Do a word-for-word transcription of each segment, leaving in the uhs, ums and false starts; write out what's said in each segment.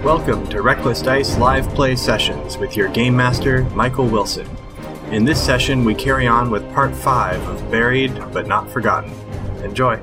Welcome to Reckless Dice Live Play Sessions with your Game Master, Michael Wilson. In this session, we carry on with Part five of Buried But Not Forgotten. Enjoy!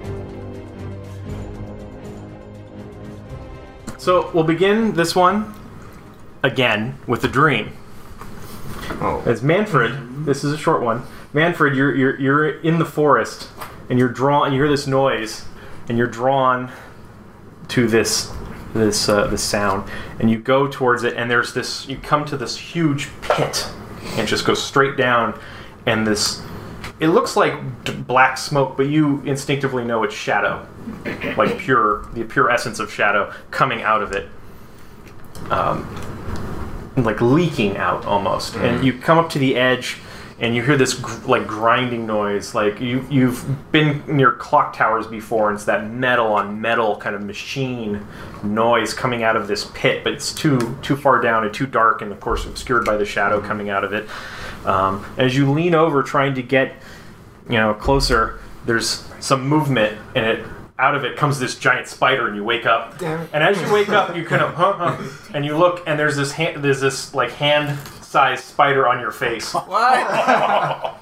So, we'll begin this one, again, with a dream. Oh. As Manfred, this is a short one, Manfred, you're, you're, you're in the forest, and you're drawn, you hear this noise, and you're drawn to this this uh, this sound, and you go towards it, and there's this, you come to this huge pit, and it just goes straight down, and this, it looks like d- black smoke, but you instinctively know it's shadow, like pure, the pure essence of shadow coming out of it, um, like leaking out almost, mm. and you come up to the edge, and you hear this gr- like grinding noise, like you, you've been near clock towers before, and it's that metal on metal kind of machine noise coming out of this pit, but it's too too far down and too dark, and of course obscured by the shadow coming out of it. Um, as you lean over trying to get, you know, closer, there's some movement, and it out of it comes this giant spider, and you wake up. Damn it. And as you wake up, you kind of huh, huh, and you look, and there's this hand, there's this like hand sized spider on your face. What? ah!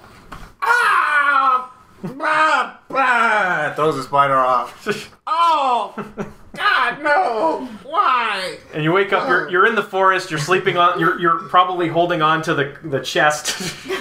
Bah, bah. Throws the spider off. Oh! God, no! Why? And you wake up. You're you're in the forest. You're sleeping on. You're you're probably holding on to the the chest.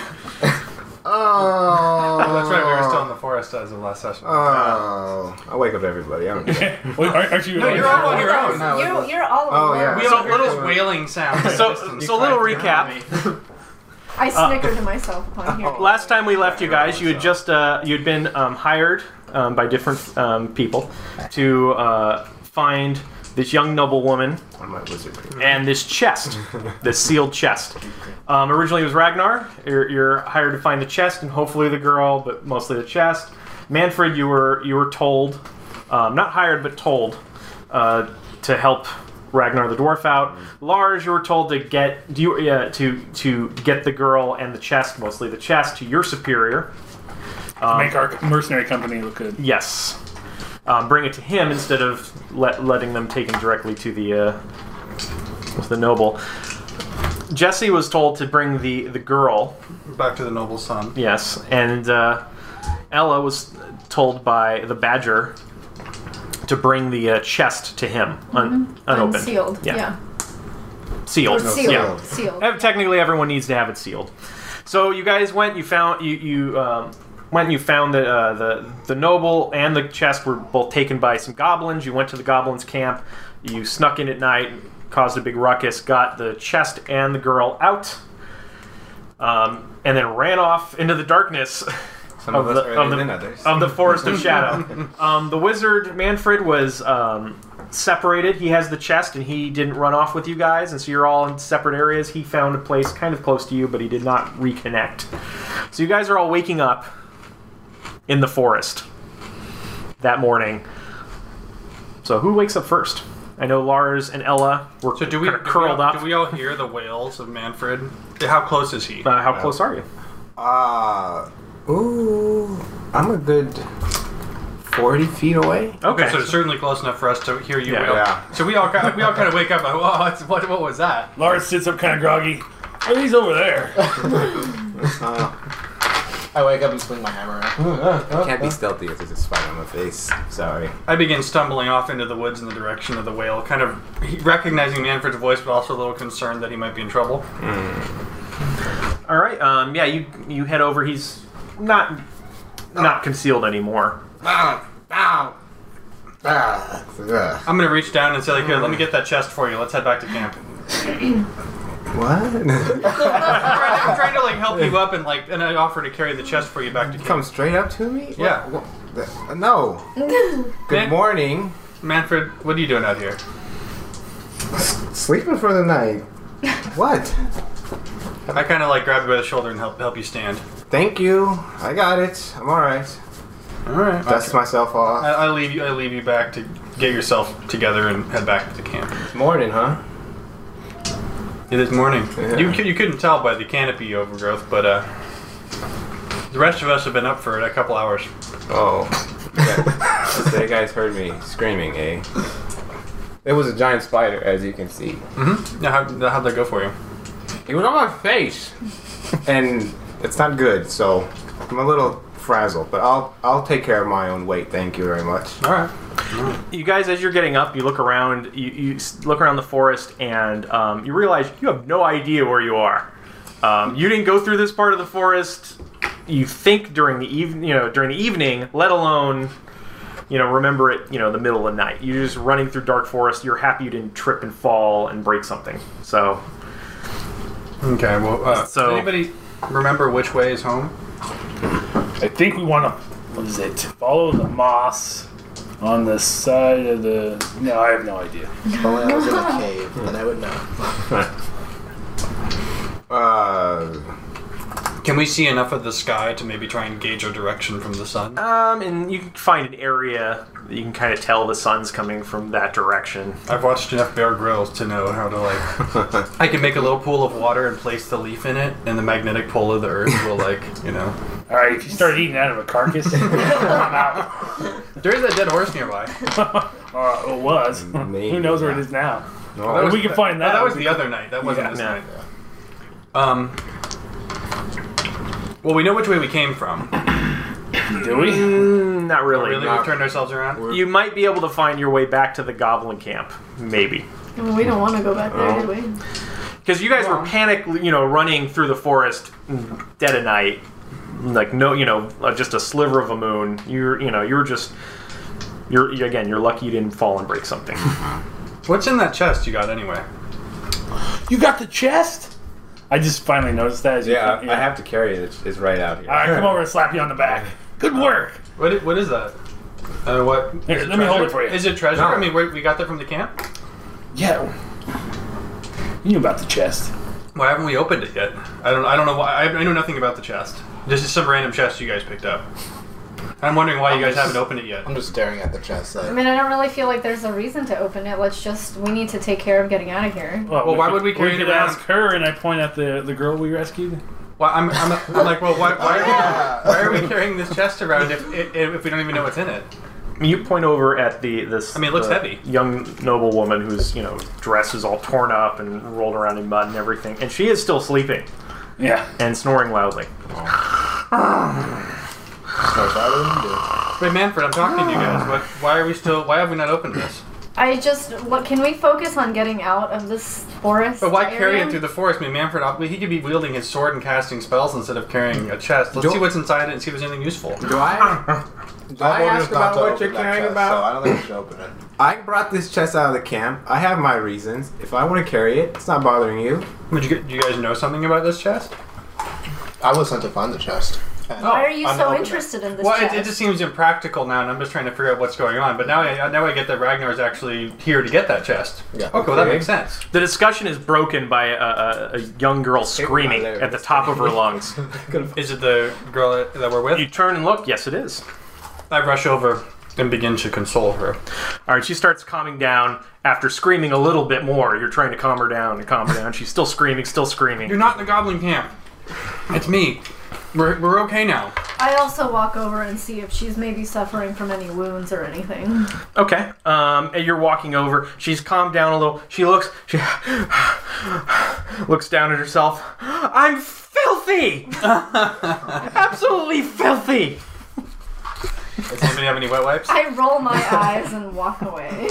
Oh. That's right, we were still in the forest as of last session. Oh. I wake up everybody. I don't care. Wait, aren't you? No, you're all on your own. No, You, you're all Oh, alone. yeah. We So have little little- wailing sounds. so so a little recap. I snickered to myself upon hearing. Last time we left you guys, you had just uh, you had been um, hired um, by different um, people to uh, find this young noble woman I'm my wizard. and this chest, this sealed chest. Um, originally it was Ragnar. You're, you're hired to find the chest and hopefully the girl, but mostly the chest. Manfred, you were you were told, um, not hired but told, uh, to help Ragnar the dwarf out. Lars, you were told to get do you, uh, to to get the girl and the chest, mostly the chest, to your superior. Um, Make our mercenary company look good. Yes. Um, bring it to him instead of let, letting them take him directly to the uh, with the noble. Jesse was told to bring the, the girl. Back to the noble son. Yes, and uh, Ella was told by the Badger to bring the uh, chest to him, un- Mm-hmm. unopened. Unsealed. Yeah. Yeah. Sealed. Or sealed. Yeah. Sealed. Uh, Technically, everyone needs to have it sealed. So you guys went. You found you you um, went. And you found that uh, the the noble and the chest were both taken by some goblins. You went to the goblins' camp. You snuck in at night, caused a big ruckus, got the chest and the girl out, um, and then ran off into the darkness Some of of, the us are of ready than the, others. of the forest of shadow. Um, the wizard Manfred was um, separated. He has the chest, and he didn't run off with you guys, and so you're all in separate areas. He found a place kind of close to you, but he did not reconnect. So you guys are all waking up in the forest that morning. So who wakes up first? I know Lars and Ella were So do we, kinda do we curled all, up. do we all hear the wails of Manfred? How close is he? uh, how close are you? Uh, ooh, I'm a good forty feet away. Okay. So it's certainly close enough for us to hear you Yeah. wail. Yeah. So we all kind of, we all kind of wake up like, whoa, what's, what, what was that? Lars sits up kind of groggy. Are these over there? Uh, I wake up and swing my hammer around. can't be stealthy if there's a spider on my face. Sorry. I begin stumbling off into the woods in the direction of the wail, kind of recognizing Manfred's voice, but also a little concerned that he might be in trouble. All right. Um, yeah, you you head over. He's not not concealed anymore. Ah, ah, ah, ugh. I'm going to reach down and say, like, here, let me get that chest for you. Let's head back to camp. What? I'm, trying, I'm trying to, like, help you up and, like, and I offer to carry the chest for you back to camp. Come straight up to me? Yeah. What- what- uh, no. Good Man- morning. Manfred, what are you doing out here? Sleeping for the night. What? I kind of, like, grab you by the shoulder and help help you stand. Thank you. I got it. I'm alright. All right. Dust myself off. I, I leave you. I leave you back to get yourself together and head back to camp. It's morning, huh? It is morning. Yeah. You you couldn't tell by the canopy overgrowth, but uh, the rest of us have been up for a couple hours. Oh. Yeah. So you guys heard me screaming, eh? It was a giant spider, as you can see. Mm-hmm. Yeah, how, how'd that go for you? It was on my face, and it's not good. So I'm a little frazzled, but I'll I'll take care of my own weight. Thank you very much. All right. You guys, as you're getting up, you look around. You, you s- look around the forest, and um, you realize you have no idea where you are. Um, you didn't go through this part of the forest. You think during the evening, you know, during the evening, let alone, you know, remember it, you know, the middle of the night. You're just running through dark forest. You're happy you didn't trip and fall and break something. So, Okay. Well, uh, So- does anybody remember which way is home? I think we want to. What is it? Follow the moss on the side of the. No, I have no idea. If only I was in a cave, then I would know. Uh, Can we see enough of the sky to maybe try and gauge our direction from the sun? um, and you can find an area that you can kind of tell the sun's coming from that direction. I've watched enough Bear Grylls to know how to like. I can make a little pool of water and place the leaf in it, and the magnetic pull of the earth will like, you know. All right, if you start eating out of a carcass, I'm out. There is a dead horse nearby. Uh, it was. Maybe, Who knows where it yeah. is now? no, That was- we can find that. Oh, that was We the can- other night. That wasn't Yeah. this Yeah. night. Um. Well, we know which way we came from. Do we? Mm, not really. Really, we've turned ourselves around. You might be able to find your way back to the goblin camp, maybe. Well, we don't want to go back there, did we? Because you guys were panic, you know, running through the forest dead of night, like no, you know, uh, just a sliver of a moon. You're, you know, you're just, you're again, you're lucky you didn't fall and break something. What's in that chest you got anyway? You got the chest? I just finally noticed that. As you Yeah, come- I have to carry it. It's, it's right out here. All right, come over and slap you on the back. Good work. What? i- What is that? Uh, what? Here, is let me hold treasure? it for you. Is it treasure? No. I mean, we we got that from the camp. Yeah. You knew about the chest. Why haven't we opened it yet? I don't. I don't know why. I, I know nothing about the chest. This is some random chest you guys picked up. I'm wondering why you guys haven't opened it yet. I'm just staring at the chest. I Like, mean, I don't really feel like there's a reason to open it. Let's just, we need to take care of getting out of here. Well, why would we carry We it could around? ask her, and I point at the the girl we rescued. Why I'm, I'm, I'm like, well, why, why, are we, why are we carrying this chest around if, if if we don't even know what's in it? You point over at the this. I mean, it looks the heavy. Young noble woman whose, you know, dress is all torn up and rolled around in mud and everything, and she is still sleeping Yeah. and snoring loudly. snores louder than you do. Wait, Manfred, I'm talking to you guys. What? Why are we still? Why have we not opened this? I just, look, can we focus on getting out of this forest But why area? carry it through the forest? I mean, Manfred, I'll- he could be wielding his sword and casting spells instead of carrying a chest. Let's Do- see what's inside it and see if there's anything useful. Do I? Do I told you ask not about to what open you're that carrying chest, about? So I don't think we should open it. I brought this chest out of the camp. I have my reasons. If I want to carry it, it's not bothering you. Would you, get- do you guys know something about this chest? I was sent to find the chest. And Why are you I'm so opening it. interested in this Well, it, chest? it just seems impractical now, and I'm just trying to figure out what's going on. But now I now I get that Ragnar's actually here to get that chest. Yeah. Okay, well that Okay. makes sense. The discussion is broken by a, a, a young girl screaming my at the top of her lungs. Is it the girl that, that we're with? You turn and look. Yes, it is. I rush over and begin to console her. All right, she starts calming down after screaming a little bit more. You're trying to calm her down and calm her down. She's still screaming, still screaming. You're not in the goblin camp. It's me. We're, we're okay now. I also walk over and see if she's maybe suffering from any wounds or anything. Okay. Um, and you're walking over. She's calmed down a little. She looks. She looks down at herself. I'm filthy. Absolutely filthy. Does anybody have any wet wipes? I roll my eyes and walk away.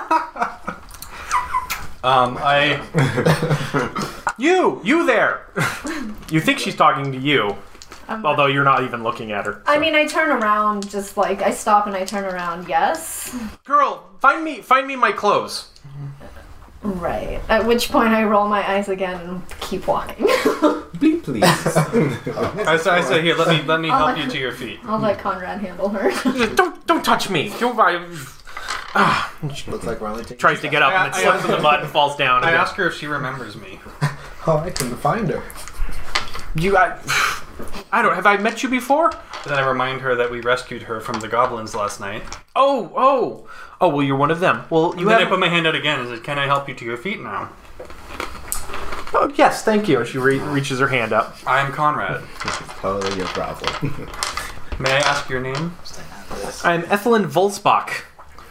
Um, I. You, you there. You think she's talking to you, Um, although you're not even looking at her. I mean, I turn around, just like, I stop and I turn around, yes. Girl, find me, find me my clothes. Right. At which point I roll my eyes again and keep walking. Please, please. I say, I say, here, let me let me I'll help let- you to your feet. I'll let Conrad handle her. Don't, don't touch me. Don't. I, ah, Looks like we're only taking tries to get up and then I- I- slips in the mud and falls down. I again. ask her if she remembers me. Oh, I can find her. You, I, I don't. Have I met you before? Then I remind her that we rescued her from the goblins last night. Oh, oh, oh. Well, you're one of them. Well, you And then I have. put my hand out again and said, "Can I help you to your feet now?" Oh, yes, thank you. And she re- reaches her hand up. I am Conrad. Totally your problem. May I ask your name? I'm Ethelyn Volsbach.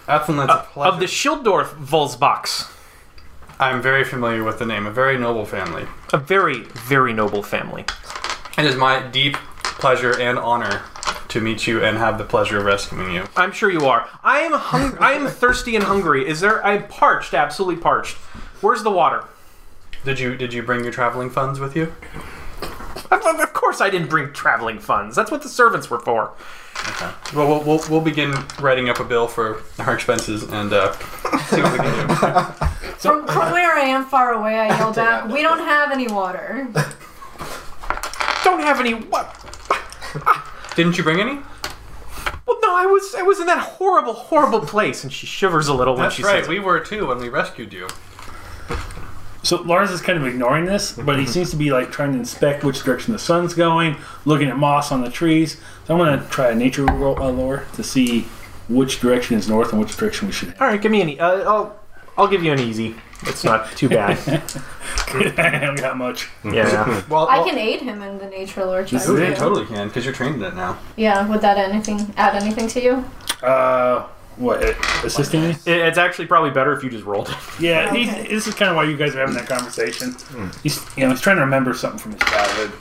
Athelnet's a pleasure. Of the Schildorf Volksbachs. I'm very familiar with the name. A very noble family. A very, very noble family. It is my deep pleasure and honor to meet you and have the pleasure of rescuing you. I'm sure you are. I am hung- I am thirsty and hungry. Is there? I'm parched, absolutely parched. Where's the water? Did you did you bring your traveling funds with you? Of, of of course, I didn't bring traveling funds. That's what the servants were for. Okay. Well, we'll we'll, we'll begin writing up a bill for our expenses and uh, see what we can do. From, from where I am far away, I yell back, we don't have any water. Don't have any what? Didn't you bring any? Well, no, I was I was in that horrible, horrible place, and she shivers a little when That's she right. says We were too when we rescued you. So Lars is kind of ignoring this, but he seems to be like trying to inspect which direction the sun's going, looking at moss on the trees. So I'm going to try a nature ro- uh, lore to see which direction is north and which direction we should head. All right, give me an. E- uh, I'll I'll give you an easy. It's not too bad. I haven't got much. Yeah. Well, I can aid him in the nature lore check. This is You it. too. totally can because you're trained in it now. Yeah, would that anything add anything to you? Uh, what, uh, assisting me? It- It's actually probably better if you just rolled it. Yeah, Okay. he's, this is kind of why you guys are having that conversation. He's, you know, he's trying to remember something from his childhood.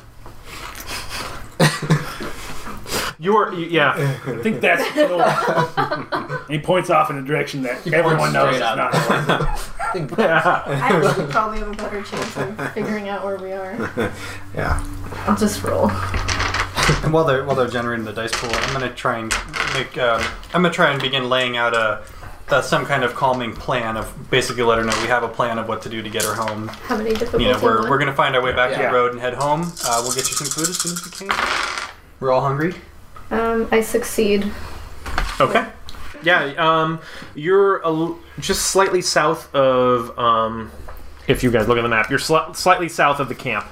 You're you, yeah. I think that's cool. And he points off in a direction that everyone knows is straight not north. I actually probably have a better chance of figuring out where we are. Yeah. I'll just roll. And while they're while they're generating the dice pool, I'm gonna try and make. Um, I'm gonna try and begin laying out a. Uh, some kind of calming plan of basically let her know we have a plan of what to do to get her home. How many difficulty? You know, we're, one? we're gonna find our way back to Yeah. the road and head home. Uh, we'll get you some food as soon as we can. We're all hungry. Um, I succeed. Okay. Yeah. Um, you're a l- just slightly south of. Um, if you guys look at the map, you're sli- slightly south of the camp.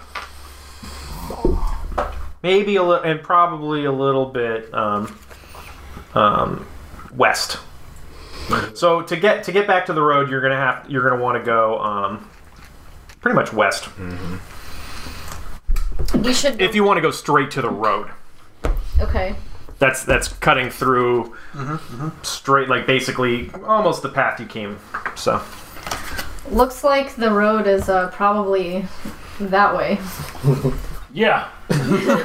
Maybe a little, and probably a little bit um, um, west. So to get to get back to the road, you're gonna have you're gonna want to go um, pretty much west. We should. If you want to go straight to the road, Okay. that's that's cutting through straight, like basically almost the path you came. So Looks like the road is uh, probably that way. Yeah. Yep.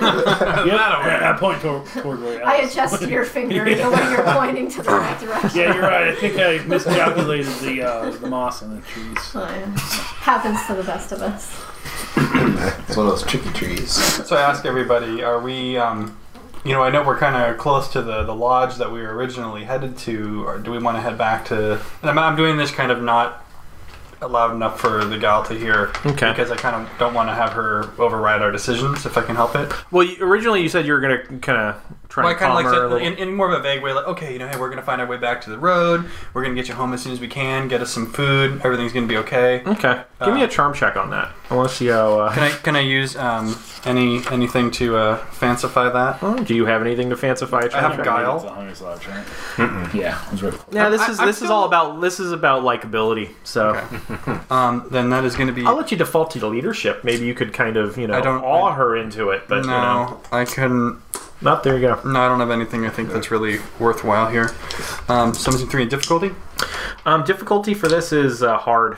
I, I point toward, toward where I Alice- adjust your finger the way you're pointing to the right direction. Yeah, you're right. I think I miscalculated the uh, the moss on the trees. Oh, yeah. Happens to the best of us. It's one of those tricky trees. So I ask everybody, are we? Um, you know, I know we're kind of close to the the lodge that we were originally headed to. Or do we want to head back to? And I'm, I'm doing this kind of not loud enough for the gal to hear. Okay. Because I kind of don't want to have her override our decisions if I can help it. well, you, originally you said you were gonna kind of try Well, I and kind of calm like her a to, little. in, in more of a vague way, like, okay, you know, hey, we're going to find our way back to the road. We're going to get you home as soon as we can. Get us some food. Everything's going to be okay. Okay, give me Uh, a charm check on that. I want to see how. Uh, Can I can I use um, any anything to uh, fancify that? oh, do you have anything to fancify a charm have check? guile. It's a hunter's lodge, right? Yeah, it was right. Yeah, this I- is I'm this is still- all about this is about likability. So Okay. Um, then that is going to be. I'll let you default to leadership. Maybe you could kind of you know I don't- awe I- her into it, but no, you know, I couldn't. not there. You go. No, I don't have anything I think that's really worthwhile here. Um, seventeen three in difficulty. Um, difficulty for this is uh, hard.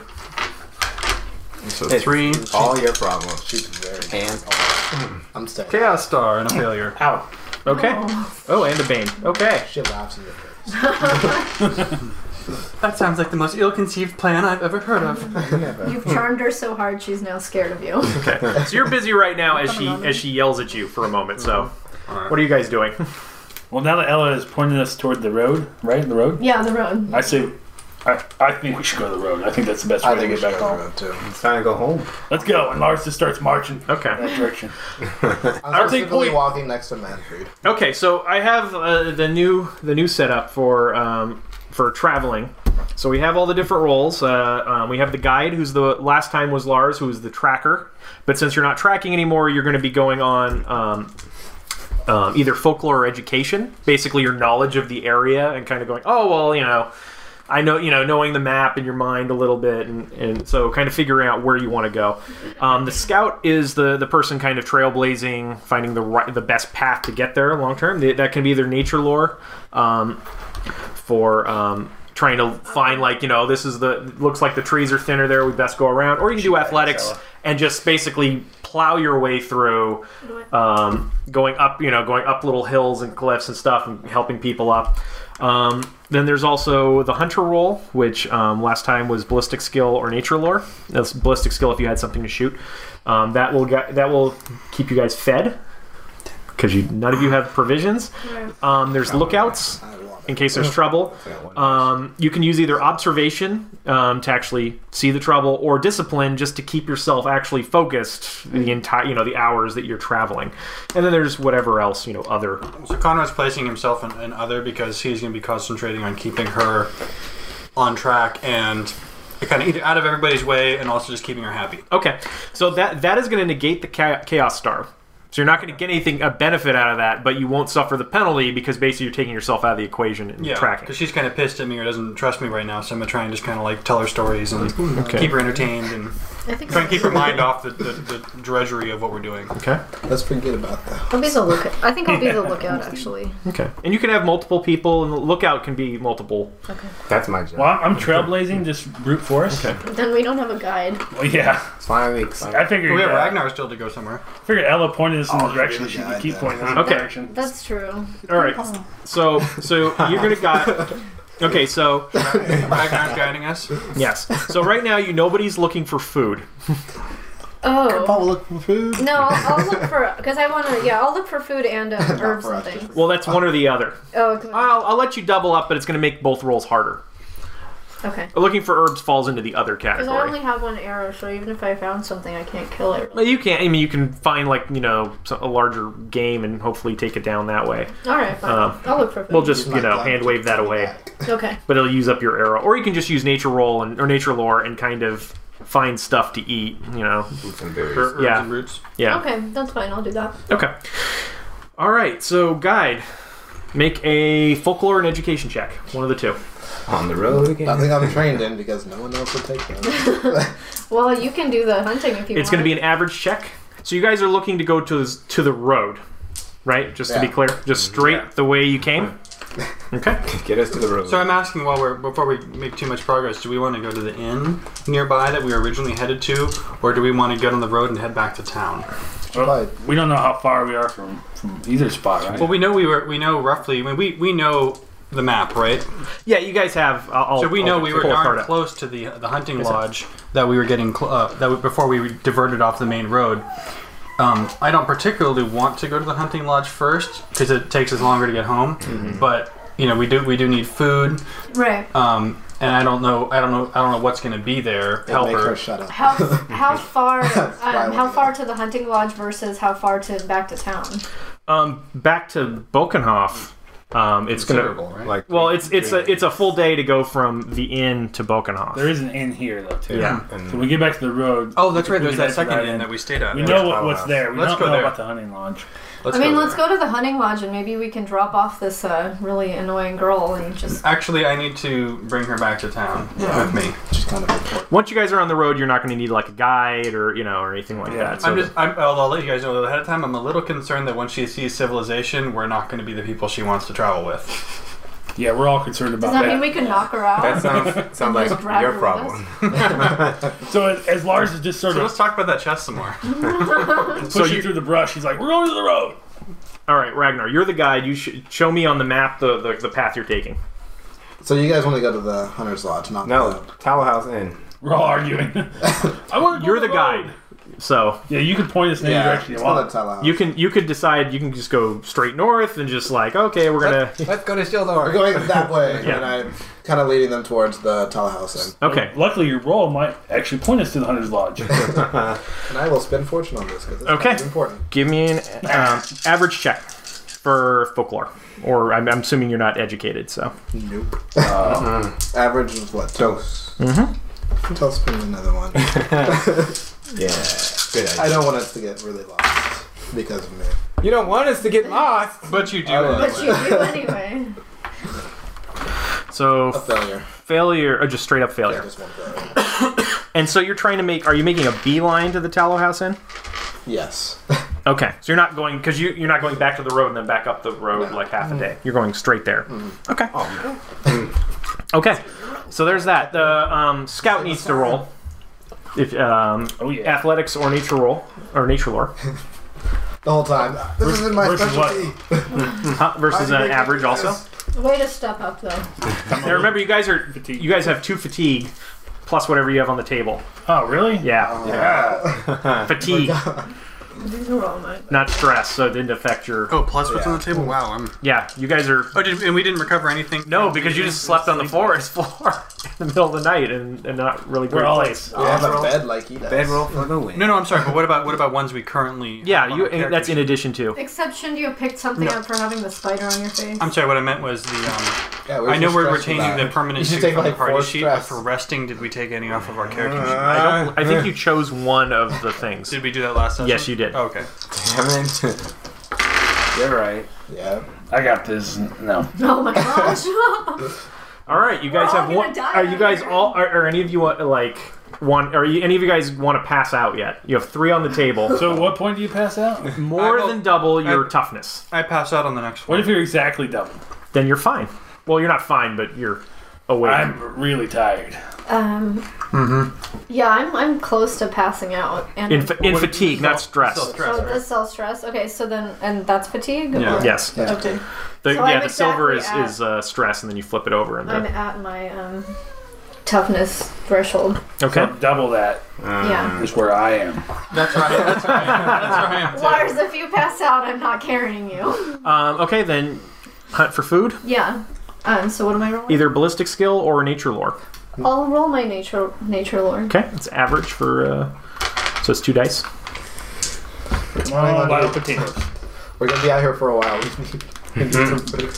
So It's three. all your problems. She's very. And I'm staying. Chaos star and a failure. Ow. Okay. Oh, and a bane. Okay. She laughs in your face. That sounds like the most ill-conceived plan I've ever heard of. You've charmed her so hard she's now scared of you. Okay. So you're busy right now as she as she yells at you for a moment. So, Alright. what are you guys doing? Well, now that Ella is pointing us toward the road, right? The road? Yeah, the road. I say, I, I think we should go to the road. I think that's the best way I to think we get should back go to the home. road too. it's time to go home. Let's go. And Lars just starts marching in Okay. that direction. I'm I'll take specifically point. walking next to Manfred. Okay. So I have uh, the new the new setup for um, for traveling. So we have all the different roles. Uh, um, we have the guide, who's the last time was Lars, who's the tracker. But since you're not tracking anymore, you're going to be going on um, um, either folklore or education. Basically, your knowledge of the area and kind of going, oh well, you know, I know, you know, knowing the map in your mind a little bit, and, and so kind of figuring out where you want to go. Um, the scout is the the person kind of trailblazing, finding the right, the best path to get there long term. That can be either nature lore, um, for um, trying to find like you know this is the looks like the trees are thinner there. We best go around, or you can do athletics and just basically plow your way through, um, going up you know going up little hills and cliffs and stuff, and helping people up. Um, then there's also the hunter roll, which um, last time was ballistic skill or nature lore. That's ballistic skill if you had something to shoot. Um, that will get, that will keep you guys fed because you none of you have provisions. Um, there's lookouts in case there's trouble. Um, you can use either observation um, to actually see the trouble, or discipline just to keep yourself actually focused the entire you know the hours that you're traveling. And then there's whatever else you know other. So Conrad's placing himself in, in other because he's going to be concentrating on keeping her on track and kind of either out of everybody's way and also just keeping her happy. Okay, so that that is going to negate the cha- chaos star. So you're not going to get anything a benefit out of that, but you won't suffer the penalty because basically you're taking yourself out of the equation and Yeah, tracking. because she's kind of pissed at me or doesn't trust me right now, so I'm going to try and just kind of like tell her stories and Okay. keep her entertained and I think try and keep her mind off the, the, the drudgery of what we're doing. Okay. Let's forget about that. I'll be the lookout. I think I'll be the lookout actually. Okay. And you can have multiple people, and the lookout can be multiple. Okay. That's my job. Well, I'm trailblazing, just brute force. Okay. Then we don't have a guide. Well, yeah. It's finally. finally. I figured. We have uh, Ragnar still to go somewhere. figured Ella pointed us in the Oh, direction. really She could guide keep that. pointing us in Okay. the direction. That's true. All right. So so you're gonna got. Okay. So Ragnar's guiding us. yes. So right now you nobody's looking for food. Oh. Paul look for food. No, I'll, I'll look for because I want to. Yeah, I'll look for food and um, Not herbs for and us, things. Well, that's one or the other. Oh, okay. I'll, I'll let you double up, but it's going to make both rolls harder. Okay. Looking for herbs falls into the other Because I category. only have one arrow, so even if I found something, I can't kill it. Well, you can't. I mean, you can find like you know so- a larger game and hopefully take it down that way. All right, fine. Um, I'll look for food. We'll just Use you my know gun hand to wave that take it away, back. Okay. but it'll use up your arrow. Or you can just use nature roll and or nature lore and kind of find stuff to eat. You know, Roots and berries. Herbs Yeah. and roots. yeah. Okay, that's fine. I'll do that. Okay. All right. So guide, make a folklore and education check. One of the two. On the road again. Nothing I'm trained in because no one else will take them. Well, you can do the hunting if you It's want. going to be an average check. So you guys are looking to go to the, to the road, right? Just to be Yeah. clear, just straight Yeah. the way you came. Okay. Get us to the road. So I'm asking while we're before we make too much progress, do we want to go to the inn nearby that we were originally headed to, or do we want to get on the road and head back to town? Well, we don't know how far we are from, from either spot, right? Well, we know we were we know roughly. I mean, we we know the map, right? Yeah, you guys have. I'll, I'll- So we know I'll we were pull a card darn up. close to the the hunting Yes, sir. lodge that we were getting cl- uh, that we, before we diverted off the main road. Um, I don't particularly want to go to the hunting lodge first because it takes us longer to get home. Mm-hmm. But you know, we do we do need food, Right. um, and I don't know I don't know I don't know what's going to be there. They'll Help make her her. shut up. How how far um, Why how would far to the hunting lodge versus how far to back to town? Um, back to Bokenhof. Um, it's gonna. Considerable, right? like Well, it's it's a it's a full day to go from the inn to Bokenhof. There is an inn here, though, too. Yeah. So and when we get back to the road, Oh, that's right. we There's get that back to second inn that we stayed at. we Yeah. know what, what's there. We Let's don't go know there. about the hunting lodge. Let's I mean, go let's there. go to the hunting lodge and maybe we can drop off this uh, really annoying girl and just. Actually, I need to bring her back to town with me. Which is kind of important. Once you guys are on the road, you're not going to need like a guide or you know or anything like that. So I'm just. I'm, I'll, I'll let you guys know ahead of time. I'm a little concerned that when she sees civilization, we're not going to be the people she wants to travel with. Yeah, we're all concerned Does about that that. mean we can knock her out? that sounds sounds Just like drag your her with problem. So as, as Lars is just sort So of let's talk about that chest some more. pushing you- through the brush, he's like, "We're going to the road." all right, Ragnar, you're the guide. You should show me on the map the, the, the path you're taking. So you guys want to go to the Hunter's Lodge, not No, the... Tower House Inn. We're all arguing. I want to You're the guide, so Yeah, you can point us in any Yeah, direction you it's not want. a Telehouse. you can you could decide. You can just go straight north and just like okay, we're gonna. Let's go to We're Shieldor. going that way, Yeah. and I'm kind of leading them towards the Telehouse Inn. Okay, Luckily, your roll might actually point us to the hunter's lodge. And I will spend fortune on this because it's Okay. kind of important. give me an um, average check for folklore, or I'm, I'm assuming you're not educated, so Nope. Uh, Average was what? Two. Dose. Tell spin another one. Yeah. Good idea. I don't want us to get really lost because of me. You don't want us to get lost. But you do. I will. But you do anyway. so A failure. failure or just straight up Yeah, failure. just one failure. And so you're trying to make. Are you making a beeline to the Tallow House Inn? Yes. Okay, so you're not going because you you're not going back to the road and then back up the road No. like half a day. You're going straight there. Mm-hmm. Okay. Oh, Okay. So there's that. The um, scout needs to roll. If um, Oh, yeah. athletics or nature roll or nature lore The whole time. This isn't my versus what? specialty. huh, versus I an think average this- also. Way to step up, though. Now remember, you guys are Fatigue. you guys have two fatigue plus whatever you have on the table. Oh, really? Yeah, Yeah. fatigue, These are all mine. not stress, so it didn't affect your. Oh, plus what's Yeah. on the table? Wow, I'm. Yeah, you guys are. Oh, did, and we didn't recover anything? No, from because you the- just slept on the forest floor in the middle of the night and, and not really We're great all place. We have a roll. bed like he does. Bedroll for the win. No, no, I'm sorry, but what about what about ones we currently? Yeah, have on you. our character That's in sheet? addition to. Except shouldn't you have picked something No. up for having the spider on your face? I'm sorry. What I meant was the. Um, Yeah, where's I know your we're, stress we're for changing that? the permanent You should suit take from the like party four sheet, but stress. for resting, did we take any off of our character sheet? I don't. I think you chose one of the things. Did we do that last session? Yes, you did. Oh, okay. Damn it. You're right. Yeah. I got this. No. Oh my gosh. All right, you guys We're all have gonna one. die Are you out guys here. all? Are, are any of you want like one? Are you, any of you guys want to pass out yet? You have three on the table. So, at what point do you pass out? More I will- than double your I- toughness. I pass out on the next What one. if you're exactly double? Then you're fine. Well, you're not fine, but you're awake. I'm really tired. um. Yeah, I'm I'm close to passing out. And in fa- in What- fatigue, not stress. Still stress, oh, right? this cell stress. Okay, so then and that's fatigue. Yeah. Or- Yes. Yeah. Okay. The, So yeah, I'm the silver is, exactly at- is uh, stress, and then you flip it over. And I'm the, at my um toughness threshold. okay. So double that Yeah. is where I am. That's right. That's right. That's right. too. Lars, if you pass out, I'm not carrying you. Um, okay, then hunt for food. Yeah. Um. So what am I rolling? Either ballistic skill or nature lore. I'll roll my nature nature lore. Okay, it's average for. Uh, so it's two dice. Come on, wild potatoes. We're gonna be out here for a while. We need, we need some food.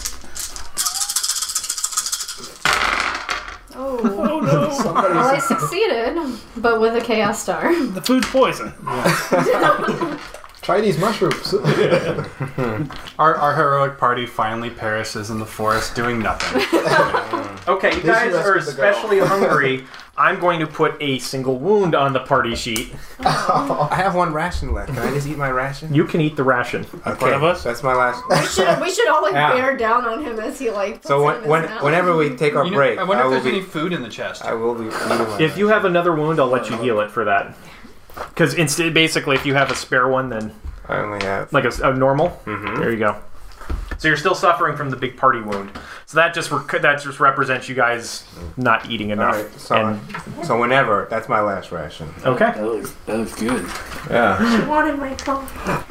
Oh. Oh no! Somebody Well, I succeeded, but with a chaos star. The food's poison. try these mushrooms. Our, our heroic party finally perishes in the forest doing nothing. Okay, you They guys should are rescue the girl. especially hungry. I'm going to put a single wound on the party sheet. I have one ration left. Can I just eat my ration? You can eat the ration. Okay. One of us? That's my last. We should we should all like Yeah. bear down on him as he like. So puts when, it in when, his mouth. whenever we take our You know, break, I wonder I if will there's be. any food in the chest. I will be. eating my If you ration. have another wound, I'll let you heal it for that. Because instead, basically, if you have a spare one, then I only have. like a, a normal, Mhm. there you go. So you're still suffering from the big party wound. So that just rec- that just represents you guys not eating enough. Alright, so, And- so whenever, that's my last ration. okay. That looks, that looks good. Yeah. I wanted my phone.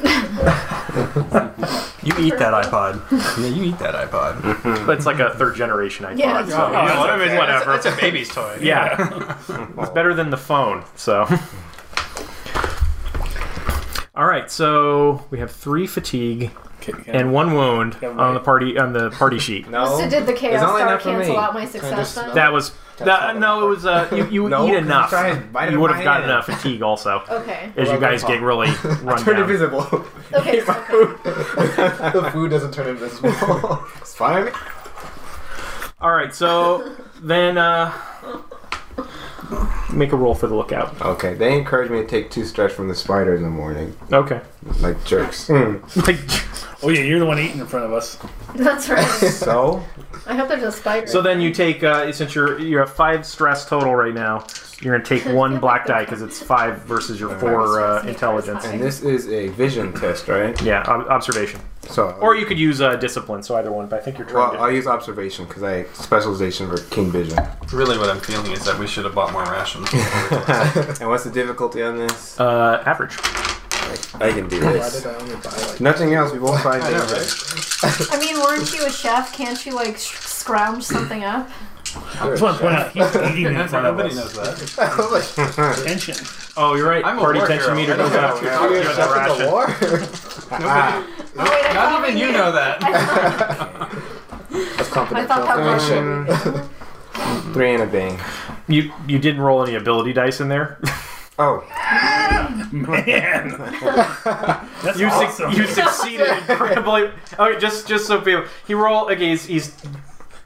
You eat that iPod. Yeah, you eat that iPod. But it's like a third generation iPod. Yeah, it's so fine. it's Oh, whatever. okay. Whatever. That's a baby's toy. Yeah. It's better than the phone. So. All right. So we have three fatigue Can, can and one wound Yeah, on the right. party on the party sheet. No. So did the There's chaos only star enough for cancel me. out my success just- then? That was that, no. It was uh, you. You No, eat 'cause enough. try and bite it You in would my have gotten hand. enough fatigue also. Okay. As you guys get really run Turn down. invisible. Okay. So, okay. The food doesn't turn invisible. It's fine. All right. So then uh, make a roll for the lookout. Okay, they encouraged me to take two stress from the spider in the morning, Okay. like jerks. Hmm. Like, Oh yeah, you're the one eating in front of us. That's right. So, I hope there's a spider. so then you take uh, since you're you have five stress total right now. You're gonna take one black die because it's five versus your four uh, intelligence. and this is a vision test, right? Yeah, ob- observation. So, Or you could use uh, discipline. So either one. But I think you're well, trying I'll to. use observation because I specialization for keen vision. Really, what I'm feeling is that we should have bought more rations. And what's the difficulty on this? Uh, average. I can do Why this. did I only buy like Nothing else. We won't find I know, things. right? I mean, weren't you a chef? Can't you like sh- scrounge something up? I just want to point out he's eating in front of Nobody us. knows that. like, Tension. Oh, you're right. I'm a Party war tension hero. meter I know goes up. that. You Yeah, are you have a the chef in the ration. war? Ah, Oh, wait, I Not thought even we you knew. know that. That's I confidential thought that was information. three and a bang. You you didn't roll any ability dice in there. Oh, Man, that's You awesome. suc you succeeded incredibly. Okay, just just so people, he rolled. Okay, he's, he's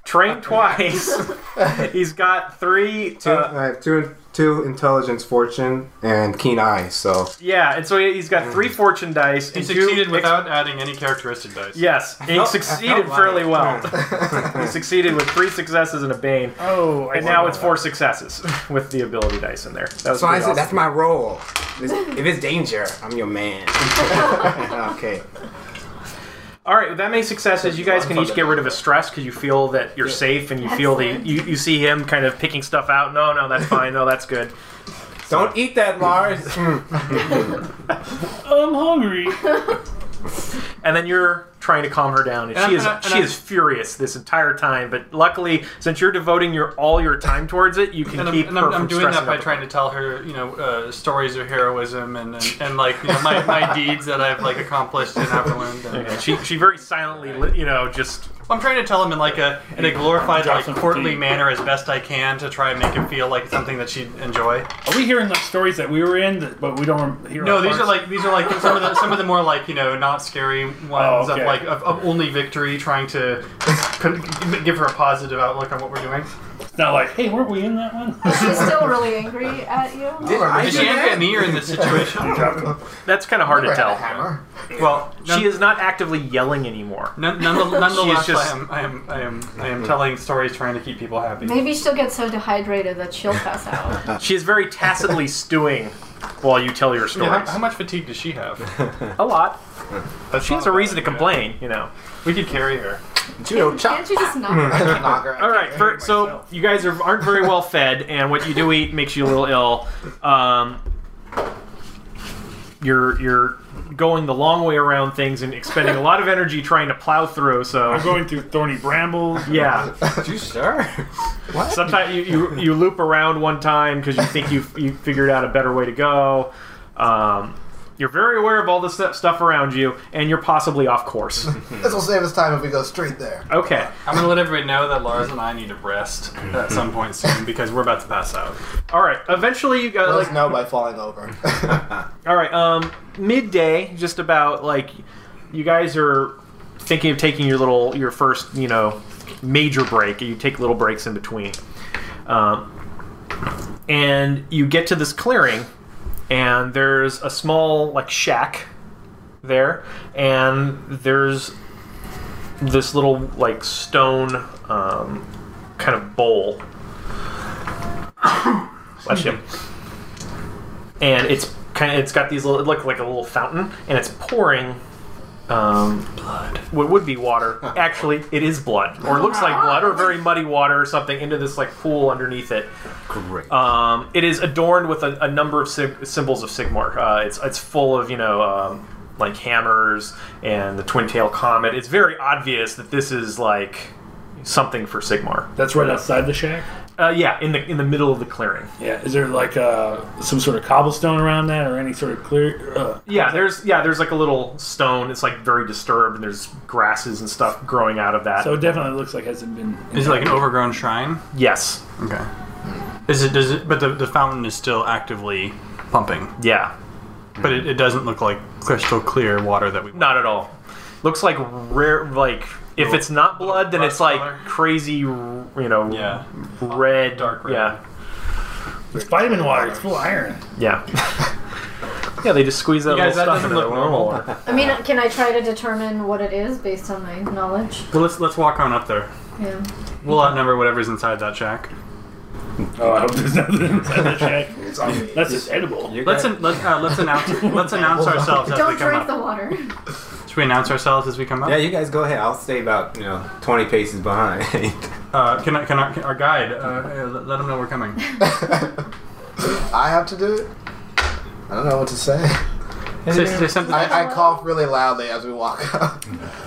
trained twice. He's got three. Two, Uh, I have two, two intelligence, fortune, and keen eye. So yeah, and so he- he's got three fortune dice. He and two succeeded ex- without adding any characteristic dice. Yes, he felt- I succeeded felt fairly like- well. He succeeded with three successes and a bane. Oh, I And now it's four successes with the ability dice in there. That was So I pretty said, awesome. that's my role. This- If it's danger, I'm your man. Okay. All right, with that many successes, you guys can each get rid of a stress because you feel that you're safe and you feel the Excellent. you, you see him kind of picking stuff out. No, no, that's fine. No, that's good. Don't eat that, Lars. I'm hungry. And then you're trying to calm her down, and, And she I- is and I- and she I- is furious this entire time. But luckily, since you're devoting your all your time towards it, you can And I'm, keep and her I'm, from I'm doing stressing that by out. trying to tell her, you know, uh, stories of heroism and, and, and like you know, my, my deeds that I've like accomplished in Everland. And, Okay, she she very silently, li- you know, just I'm trying to tell him in like a in a glorified, Drop like some courtly fatigue. manner as best I can to try and make him feel like something that she'd enjoy. Are we hearing the stories that we were in, that- but we don't hear? No, our these are parts? like these are like some of the some of the more like you know not scary ones Oh, okay. of like of, of only victory, trying to con- give her a positive outlook on what we're doing. It's not like, hey, weren't we in that one? She's still really angry at you. I Is she angry at me or in this situation? that's kind of hard to Never had a tell. hammer. Well, She is not actively yelling anymore. None, nonetheless, nonetheless just- I am I am I am I am telling stories, trying to keep people happy. Maybe she'll get so dehydrated that she'll pass out. She is very tacitly stewing while you tell your Yeah, stories. how, how much fatigue does she have? A lot. That's She has not a reason to bad, complain, you know. yeah. We could carry her. Judo chop. Can't you just knock her? Knock her. All right, for, so you guys are, aren't very well fed, and what you do eat makes you a little ill. Um, you're you're going the long way around things and expending a lot of energy trying to plow through. So I'm going through thorny brambles. yeah, You sure? sometimes you, you, you loop around one time because you think you you figured out a better way to go. Um, you're very aware of all the stu- stuff around you, and you're possibly off course. This will save us time if we go straight there. Okay. I'm gonna let everybody know that Lars and I need to rest at some point soon because we're about to pass out. All right. Eventually, you got Let like us know by falling over. all right. Um, midday, just about like you guys are thinking of taking your little your first you know major break. You take little breaks in between, um, and you get to this clearing, and there's a small like shack there, and there's this little like stone um, kind of bowl. Bless you. And it's kind of it's got these little it look like a little fountain, and it's pouring um, blood. What would be water? Actually, it is blood, or it looks like blood, or very muddy water, or something into this like pool underneath it. Great. Um, it is adorned with a, a number of sig- symbols of Sigmar. Uh, it's it's full of you know um, like hammers and the twin tail comet. It's very obvious that this is like something for Sigmar. That's right outside the shack. Uh, yeah, in the in the middle of the clearing. Yeah. Is there like uh, some sort of cobblestone around that, or any sort of clear? Uh, Yeah, there's yeah, there's like a little stone. It's like very disturbed, and there's grasses and stuff growing out of that. so it definitely looks like it hasn't been. Is it like an overgrown shrine? yes, Okay. Is it? Does it? But the, the fountain is still actively pumping. yeah, But it, it doesn't look like crystal clear water that we. not at all. Looks like rare. Like if it's not blood, then it's Rust like color? crazy, you know, Yeah. red, Dark red. Yeah, It's vitamin water. It's full of iron. yeah, yeah. They just squeeze that You guys, little that stuff doesn't into look the normal normal. water. I mean, can I try to determine what it is based on my knowledge? Well, let's let's walk on up there. Yeah. We'll outnumber whatever's inside that shack. Oh, I hope there's nothing inside the shack. It's on me. That's just edible. You Let's got- an, let's uh, let's announce let's announce ourselves as we Don't come drink up. the water. Should we announce ourselves as we come up? yeah, you guys go ahead. I'll stay about you know twenty paces behind. Uh, can I, can our, can our guide uh, uh, let, let them know we're coming? I have to do it? I don't know what to say. Say, say something. I, I cough really loudly as we walk up.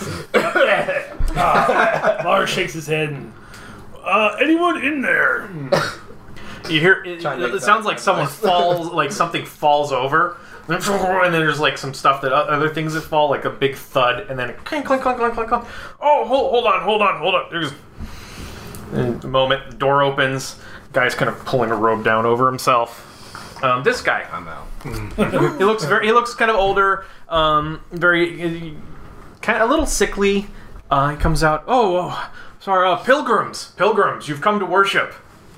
uh, Lars shakes his head and. Uh, anyone in there? You hear it, Trying to it make sounds that- like someone falls, like something falls over, and then there's like some stuff that other things that fall, like a big thud, and then clink, clink, clink, clink, clink, clink. Oh, hold, hold on, hold on, hold on. There's in a moment, the door opens. Guy's kind of pulling a robe down over himself. Um, this guy, I'm out. he looks very, he looks kind of older, um, very, kind of a little sickly. Uh, he comes out. Oh, oh, Sorry, uh, pilgrims. Pilgrims, you've come to worship.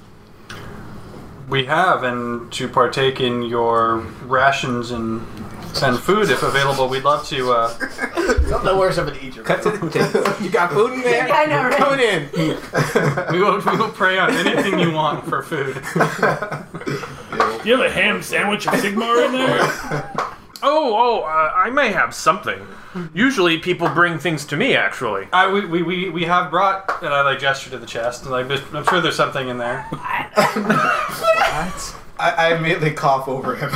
We have, and to partake in your rations and and food, if available, we'd love to. Uh, The worst of an Egypt. Cut to the chase. You got food in there? Yeah, I know, right? Coming in. we will we will pray on anything you want for food. Do you have a ham sandwich of Sigmar in there? Oh, oh, uh, I may have something. Usually people bring things to me, actually. I, we, we, we, we have brought, and I like gesture to the chest, and like there's- I'm sure there's something in there. I, I immediately cough over him.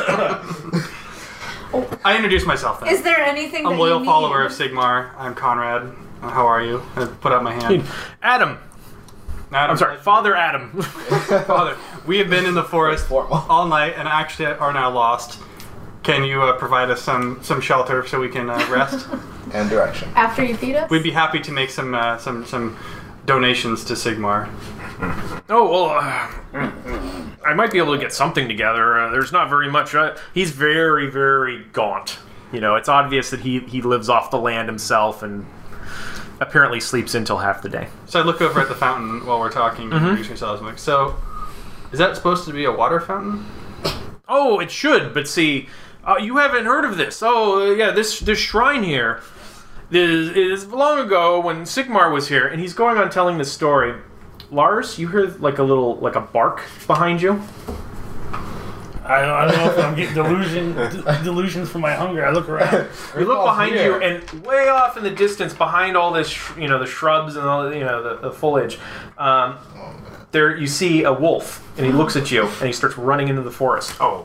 I introduce myself then. Is there anything I'm that a loyal you follower need? of Sigmar. I'm Conrad. Uh, How are you? I put out my hand. Adam. Adam, I'm sorry, Father Adam. Father, we have been in the forest Formal. all night and actually are now lost. Can you uh, provide us some, some shelter so we can uh, rest? And direction. After you feed us? We'd be happy to make some uh, some some donations to Sigmar. Oh, well, uh, I might be able to get something together. Uh, there's not very much. Uh, he's very, very gaunt. You know, it's obvious that he, he lives off the land himself and apparently sleeps until half the day. So I look over at the fountain while we're talking and introduce yourselves. I'm like, so, is that supposed to be a water fountain? Oh, it should, but see, uh, you haven't heard of this. Oh, uh, yeah, this this shrine here is, is long ago when Sigmar was here, and he's going on telling this story. Lars, you hear like a little, like a bark behind you? I don't, I don't know if I'm getting delusion, d- delusions from my hunger. I look around. You look off behind here. you, and way off in the distance, behind all this, sh- you know, the shrubs and all, the, you know, the, the foliage, um, there you see a wolf, and he looks at you, and he starts running into the forest. Oh.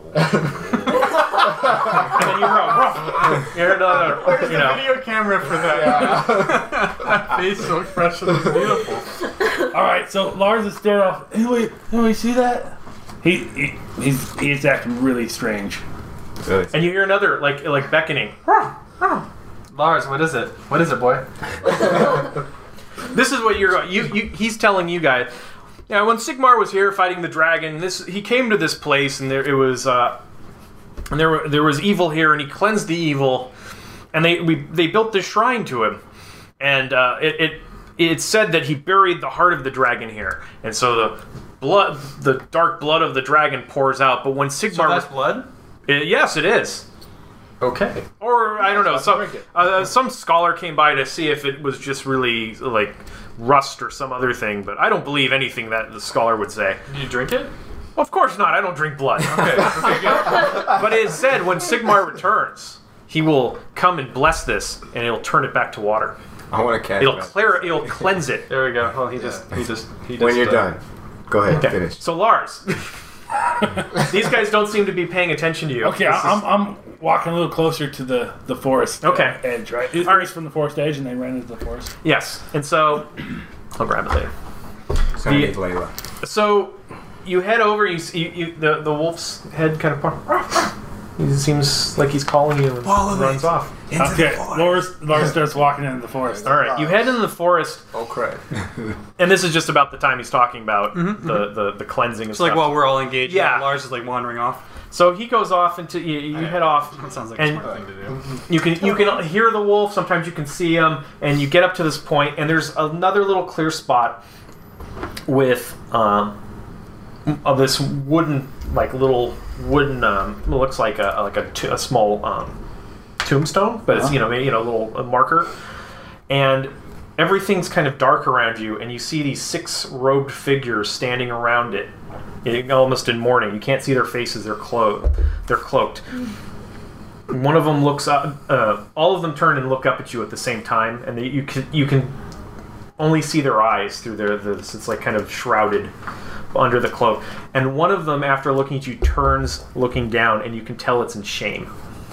And then you run, ruff. You're another, you know. Video camera for that. That facial expression is beautiful. All right, so Lars is staring off. Anybody, anybody see that? He, he he's he's acting really strange. Good. And you hear another, like, like beckoning. Lars, what is it? What is it, boy? This is what you're going. You, you, he's telling you guys. Yeah, when Sigmar was here fighting the dragon, this he came to this place, and there it was, uh, and there were, there was evil here, and he cleansed the evil, and they we they built this shrine to him, and uh, it, it it said that he buried the heart of the dragon here, and so the blood, the dark blood of the dragon pours out. But when Sigmar, So that's blood? It- yes, it is. Okay. Or I don't know. Some drink it. uh, some scholar came by to see if it was just really like rust or some other thing, but I don't believe anything that the scholar would say. Did you drink it? Of course not. I don't drink blood. Okay. Okay, good. But it is said when Sigmar returns, he will come and bless this, and it'll turn it back to water. I want to catch It'll that. clear it. It'll cleanse it. There we go. Well, he just, he just, he just. When you're uh, done. Go ahead, Okay. finish. So Lars, these guys don't seem to be paying attention to you. Okay, This is- I'm I'm walking a little closer to the the forest uh, Okay. edge, right? It, All right. it's from the forest edge, and they ran into the forest. Yes, and so I'll grab it later. So I The- need Layla. So you head over. You see you, the the wolf's head kind of. He seems like he's calling you and runs off. Okay, Lars Lars starts walking into the forest. All right, you head into the forest, Oh, crap. and this is just about the time he's talking about the, the the cleansing of It's like stuff. while we're all engaged, Yeah. Lars is like wandering off. So he goes off into you, you head off. That sounds like And- a smart thing to do. You can you can hear the wolf. Sometimes you can see him, and you get up to this point, and there's another little clear spot with um, of this wooden, like little wooden. Um, it looks like a like a, t- a small um, tombstone, but it's you know maybe you know a little a marker, and everything's kind of dark around you, and you see these six robed figures standing around it, it- almost in mourning. You can't see their faces; they're clothed. They're cloaked. One of them looks up. Uh, all of them turn and look up at you at the same time, and they, you can you can only see their eyes through their. This it's like kind of shrouded under the cloak. And one of them, after looking at you, turns, looking down, and you can tell it's in shame.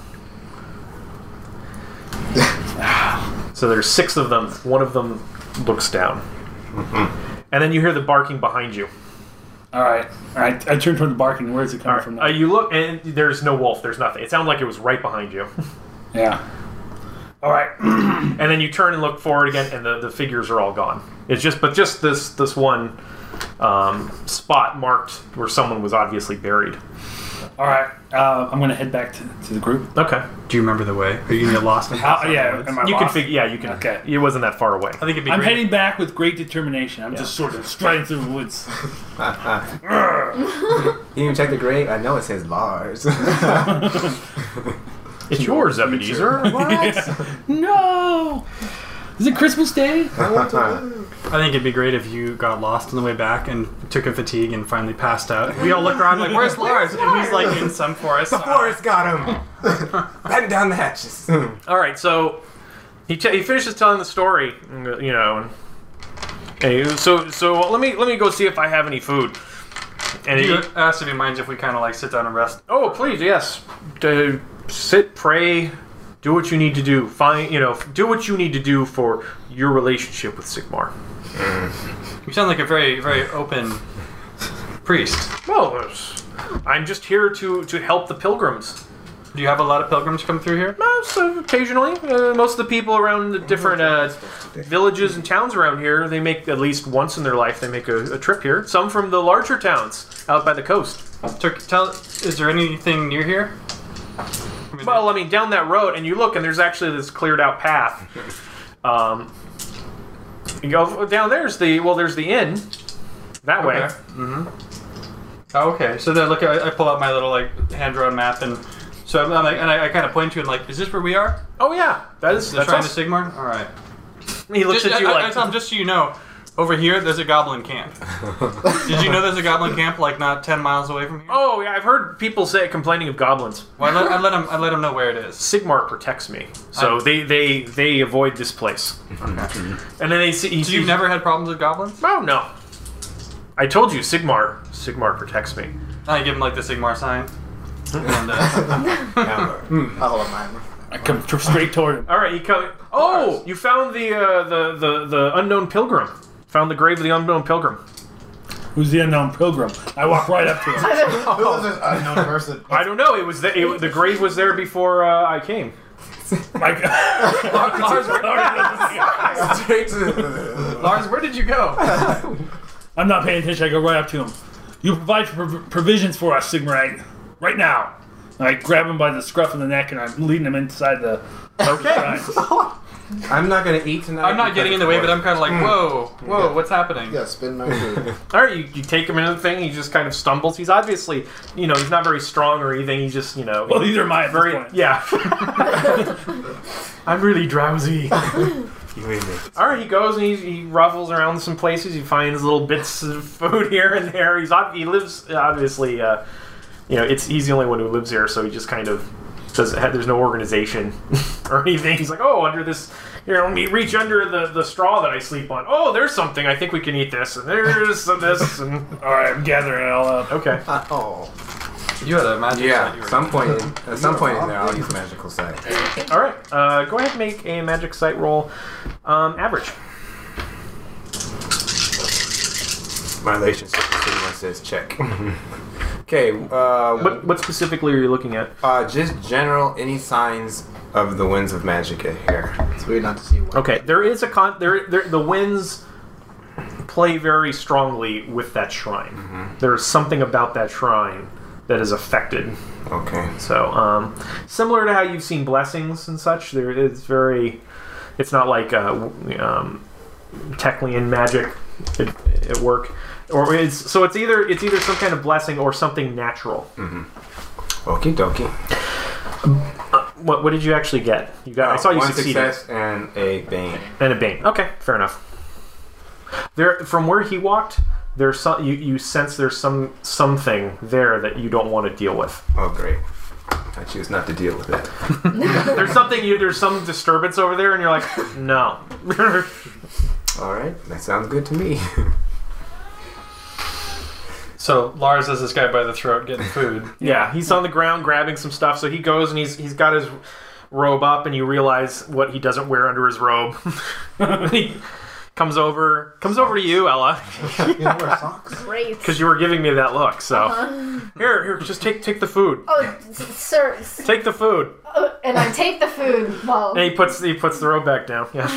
So there's six of them. One of them looks down, and then you hear the barking behind you. All right, all right. I turn toward the barking. Where is it coming from? Uh, you look, and there's no wolf. There's nothing. It sounded like it was right behind you. Yeah. All right. And then you turn and look forward again, and the, the figures are all gone. It's just, but just this this one um, spot marked where someone was obviously buried. All right, uh, I'm gonna head back to, to the group. Okay. Do you remember the way? Are you gonna get lost in How, yeah, am I You can lost? figure. Yeah, you can. Okay. It wasn't that far away. I think it'd be I'm great. heading back with great determination. I'm just sort of striding through the woods. You even check the grave? I know it says Lars. It's yours, Ebenezer. No! Is it Christmas Day? I think it'd be great if you got lost on the way back and took a fatigue and finally passed out. We all look around like, where's Lars? And he's like in some forest. The forest got him. Batten down the hatches. All right, so he t- he finishes telling the story, you know. And he, so so let me let me go see if I have any food. And Do he, you ask if he minds if we kind of like sit down and rest? oh please yes, D- sit, pray, do what you need to do. Find you know do what you need to do for your relationship with Sigmar. You sound like a very very open priest. Well, I'm just here to to help the pilgrims. Do you have a lot of pilgrims come through here? Most uh, occasionally, uh, most of the people around the different uh, villages and towns around here, they make at least once in their life they make a, a trip here. Some from the larger towns out by the coast. Tur- Tell, is there anything near here? I mean, Well, I mean, down that road, and you look, and there's actually this cleared out path. Um, you go down. There's the well. There's the inn. That way. Okay. Mm-hmm. Oh, okay. So then, look, I, I pull out my little like hand drawn map, and so I'm, I'm like, and I, I kind of point to it, and like, is this where we are? Oh yeah, that is The that's Shrine us. of Sigmar. All right. He looks Just, at you I, I, like. I tell him, just so you know, over here there's a goblin camp. Did you know there's a goblin camp like not ten miles away from here? Oh yeah, I've heard people say complaining of goblins. Well, I let, I let him. I let him know where it is. Sigmar protects me, so I- they, they they avoid this place. Okay. And then they see. He So you've sees- never had problems with goblins? Oh no! I told you, Sigmar. Sigmar protects me. I give him like the Sigmar sign. And, uh, I'll hold up mine. I come tr- straight toward him. All right, you come. Oh, you found the uh, the the the unknown pilgrim. Found the grave of the unknown pilgrim. Who's the unknown pilgrim? I walk right up to him. Who was this unknown person? I don't know. It was the it, the grave was there before uh, I came. Like, Straight to the... Lars, where did you go? I'm not paying attention. I go right up to him. You provide prov- provisions for us, Sigmarite, right now. And I grab him by the scruff of the neck and I'm leading him inside the. Okay. shrine. I'm not gonna eat tonight. I'm not getting in the way, but I'm kind of like, whoa, whoa, what's happening? Yeah, spin my food. All right, you, you take him into the thing. He just kind of stumbles. He's obviously, you know, he's not very strong or anything. He's just, you know, Well, these are mine at this very point. yeah. I'm really drowsy. You made me. All right, he goes and he, he ruffles around some places. He finds little bits of food here and there. He's ob- he lives obviously, uh, you know, it's he's the only one who lives here, so he just kind of does. There's no organization or anything. He's like, oh, under this, here, let me reach under the, the straw that I sleep on. Oh, there's something. I think we can eat this. And there's some this. And All right, I'm gathering it all up. okay, Uh, oh. You had a magic sight Yeah, you were some point in, at some point in there, I'll use magical sight. all right. Uh, go ahead and make a magic sight roll, um, average. My relationship with Sigma says check. Okay, uh, What what specifically are you looking at? uh, just general, any signs of the winds of magic here? It's weird not to see one. Okay, there is a con. There, there the winds play very strongly with that shrine. Mm-hmm. There's something about that shrine that is affected. Okay. So, um, similar to how you've seen blessings and such, there it's very. It's not like uh, um, Teklian magic at, at work, or it's so it's either it's either some kind of blessing or something natural. Okie dokie. What what did you actually get? You got. I saw you One succeeded. success and a bane. And a bane. Okay, fair enough. There, from where he walked, there's some. You, you sense there's some something there that you don't want to deal with. Oh, great. I choose not to deal with that. There's something. You there's some disturbance over there, and you're like, no. All right, that sounds good to me. So Lars has this guy by the throat getting food. Yeah, he's on the ground grabbing some stuff. So he goes and he's he's got his robe up, and you realize what he doesn't wear under his robe. He comes over, comes over to you, Ella, You don't wear socks? Great. because you were giving me that look. So Uh-huh. here, here, just take take the food. Oh, s- sir. s- Take the food. oh, and I take the food. Well, And he puts he puts the robe back down. Yeah.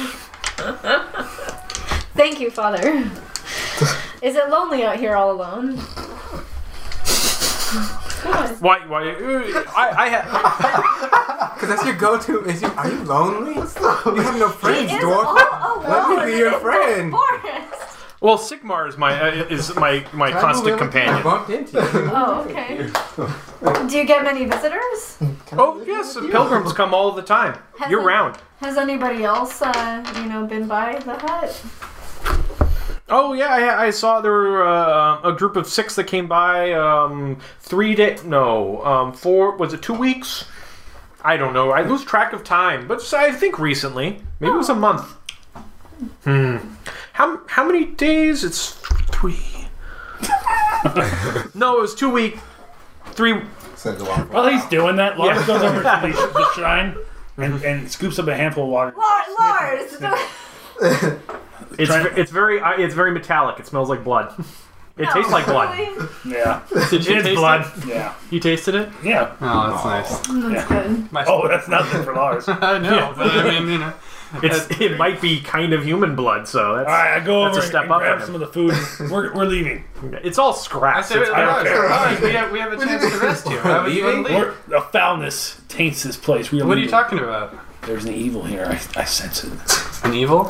thank you, Father. Is it lonely out here all alone? Why? Why? uh, I, I have. Because that's your go-to. Is you? Are you lonely? You have no friends, He is dwarf. all Let me alone be your in the friend. forest. Well, Sigmar is my uh, is my my Can I constant move in? I companion. bumped into you. Oh, okay. Do you get many visitors? Oh yes, pilgrims come all the time, Has year it- round. Has anybody else, uh, you know, been by the hut? Oh yeah, I, I saw there were uh, a group of six that came by. Um, three day, no, um, four. Was it two weeks? I don't know. I lose track of time, but I think recently, maybe it was a month. Hmm. How how many days? It's three. No, it was two week. Three. Send it along. While he's doing that, Lars goes over to the, the shrine and, and scoops up a handful of water. Lars, Lars! It's Try- ve- it's very I- it's very metallic. It smells like blood. It tastes like blood. Really? Yeah. Did you It's taste blood. it? Yeah. You tasted it? Yeah. Oh, that's nice. That's good. My, Oh, that's nothing for Lars. All I know, but I mean, you know. It's it might be kind of human blood, so that's right, I go That's over a step and up grab for him. some of the food. We're, we're leaving. it's all I scraps. said, It's- I don't Lars, care. Lars, we have, we have a chance to rest here. Why would you Leaving? leave? We're, the foulness taints this place. We are What are you leaving. talking about? There's an evil here. I, I sense it. An evil?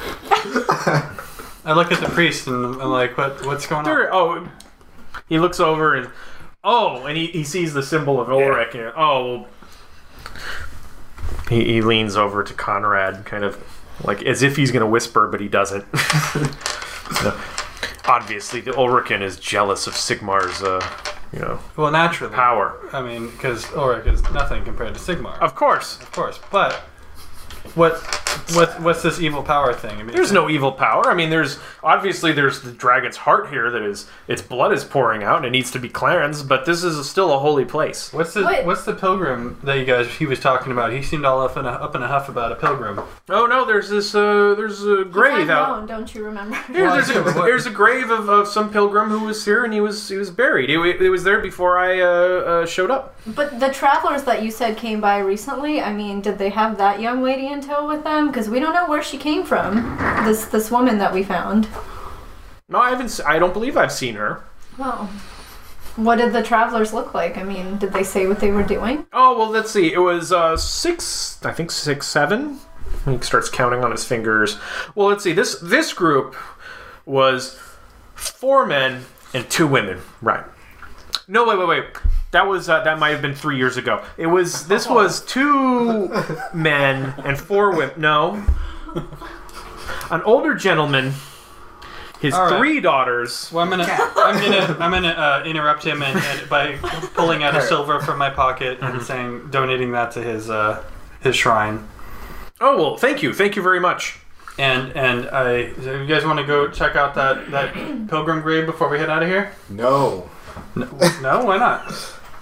I look at the priest and I'm like, what? What's going on? There- oh, he looks over and oh, and he, he sees the symbol of Ulrich. And, oh, well, he, he leans over to Conrad, kind of like as if he's going to whisper, but he doesn't. No. Obviously, the Ulrican is jealous of Sigmar's, uh, you know, Well, naturally. power. I mean, because Ulrich is nothing compared to Sigmar. Of course, Of course, but what, what, what's this evil power thing? I mean, there's no evil power. I mean, there's obviously there's the dragon's heart here that is its blood is pouring out and it needs to be cleansed. But this is still a holy place. What's the What? what's the pilgrim that you guys he was talking about? He seemed all up in a, up in a huff about a pilgrim. Oh no, there's this uh, there's a grave I'm out. known, don't you remember? Here, Well, there's, I do, a, but what- there's a grave of, of some pilgrim who was here, and he was he was buried. It, it was there before I uh, uh, showed up. But the travelers that you said came by recently, I mean, did they have that young lady in tow with them? Because we don't know where she came from. This this woman that we found. No, I haven't. s- I don't believe I've seen her. Oh. What did the travelers look like? I mean, did they say what they were doing? Oh well, let's see. It was uh, six. I think six, seven. He starts counting on his fingers. Well, let's see. This this group was four men and two women. Right. No, wait, wait, wait. That was uh, that might have been three years ago. It was this was two men and four women. No, an older gentleman, his All right. three daughters. Well, I'm gonna I'm gonna I'm gonna uh, interrupt him and, and by pulling out a silver from my pocket and saying donating that to his uh, his shrine. Oh well, thank you, thank you very much. And and I so you guys want to go check out that that pilgrim grave before we head out of here? No. No, no why not?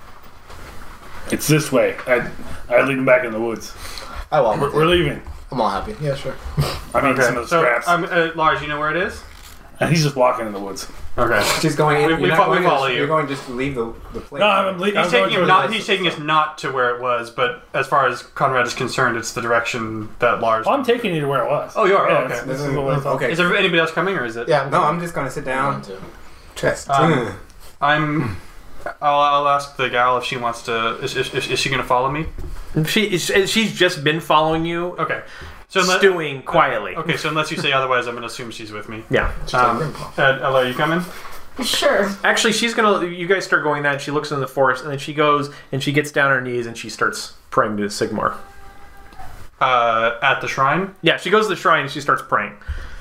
It's this way. I I lead him back in the woods. I walk. We're, we're leaving. I'm all happy. Yeah, sure. I mean, some of the So, scraps. um, uh, Lars, you know where it is? and he's just walking in the woods. Okay. Just going in. We- you're we not fo- we going to- follow you. You're going just to leave the, the place. No, I'm, le- I'm He's going taking, him towards not, the- he's taking us not to where it was, but as far as Conrad is concerned, it's the direction that Lars. Well, I'm taking you to where it was. Oh, you are? Yeah, Oh, okay. This, this is the way it's all- Okay. Is there anybody else coming, or is it? Yeah. No, I'm just going to sit down. too. Chest. Um, I'm. I'll, I'll ask the gal if she wants to. Is, is, is she going to follow me? She she's just been following you, Okay. So unless, stewing quietly. okay, so unless you say otherwise, I'm going to assume she's with me. Yeah. Um, Ed, Ella, are you coming? Sure. Actually, she's gonna. You guys start going that. And she looks in the forest, and then she goes and she gets down on her knees and she starts praying to Sigmar. Uh, at the shrine? Yeah, she goes to the shrine and she starts praying.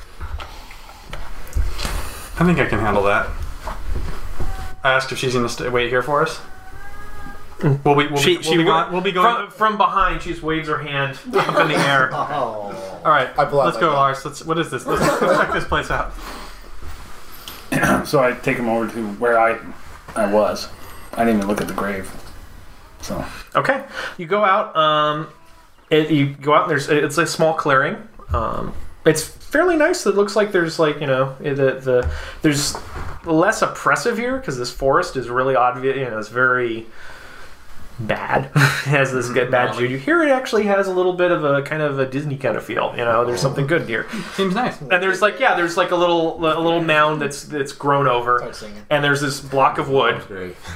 I think I can handle that. I asked if she's going to st- wait here for us. We'll be, we'll She be, she we'll be, wa- gone, we'll be going. from, from behind. She just waves her hand up in the air. Oh. All right, I pull out let's my go, gun. Lars. Let's. What is this? Let's, let's check this place out. So I take him over to where I I was. I didn't even look at the grave. So Okay, you go out. Um, it, you go out. And there's it's a small clearing. Um, it's fairly nice. It looks like there's like you know the the there's less oppressive here because this forest is really obvious. You know, it's very bad. It has this good bad juju. Here it actually has a little bit of a kind of a Disney kind of feel. You know, there's something good here. Seems nice. And there's like yeah, there's like a little a little mound that's that's grown over, Start singing. and there's this block of wood. Great.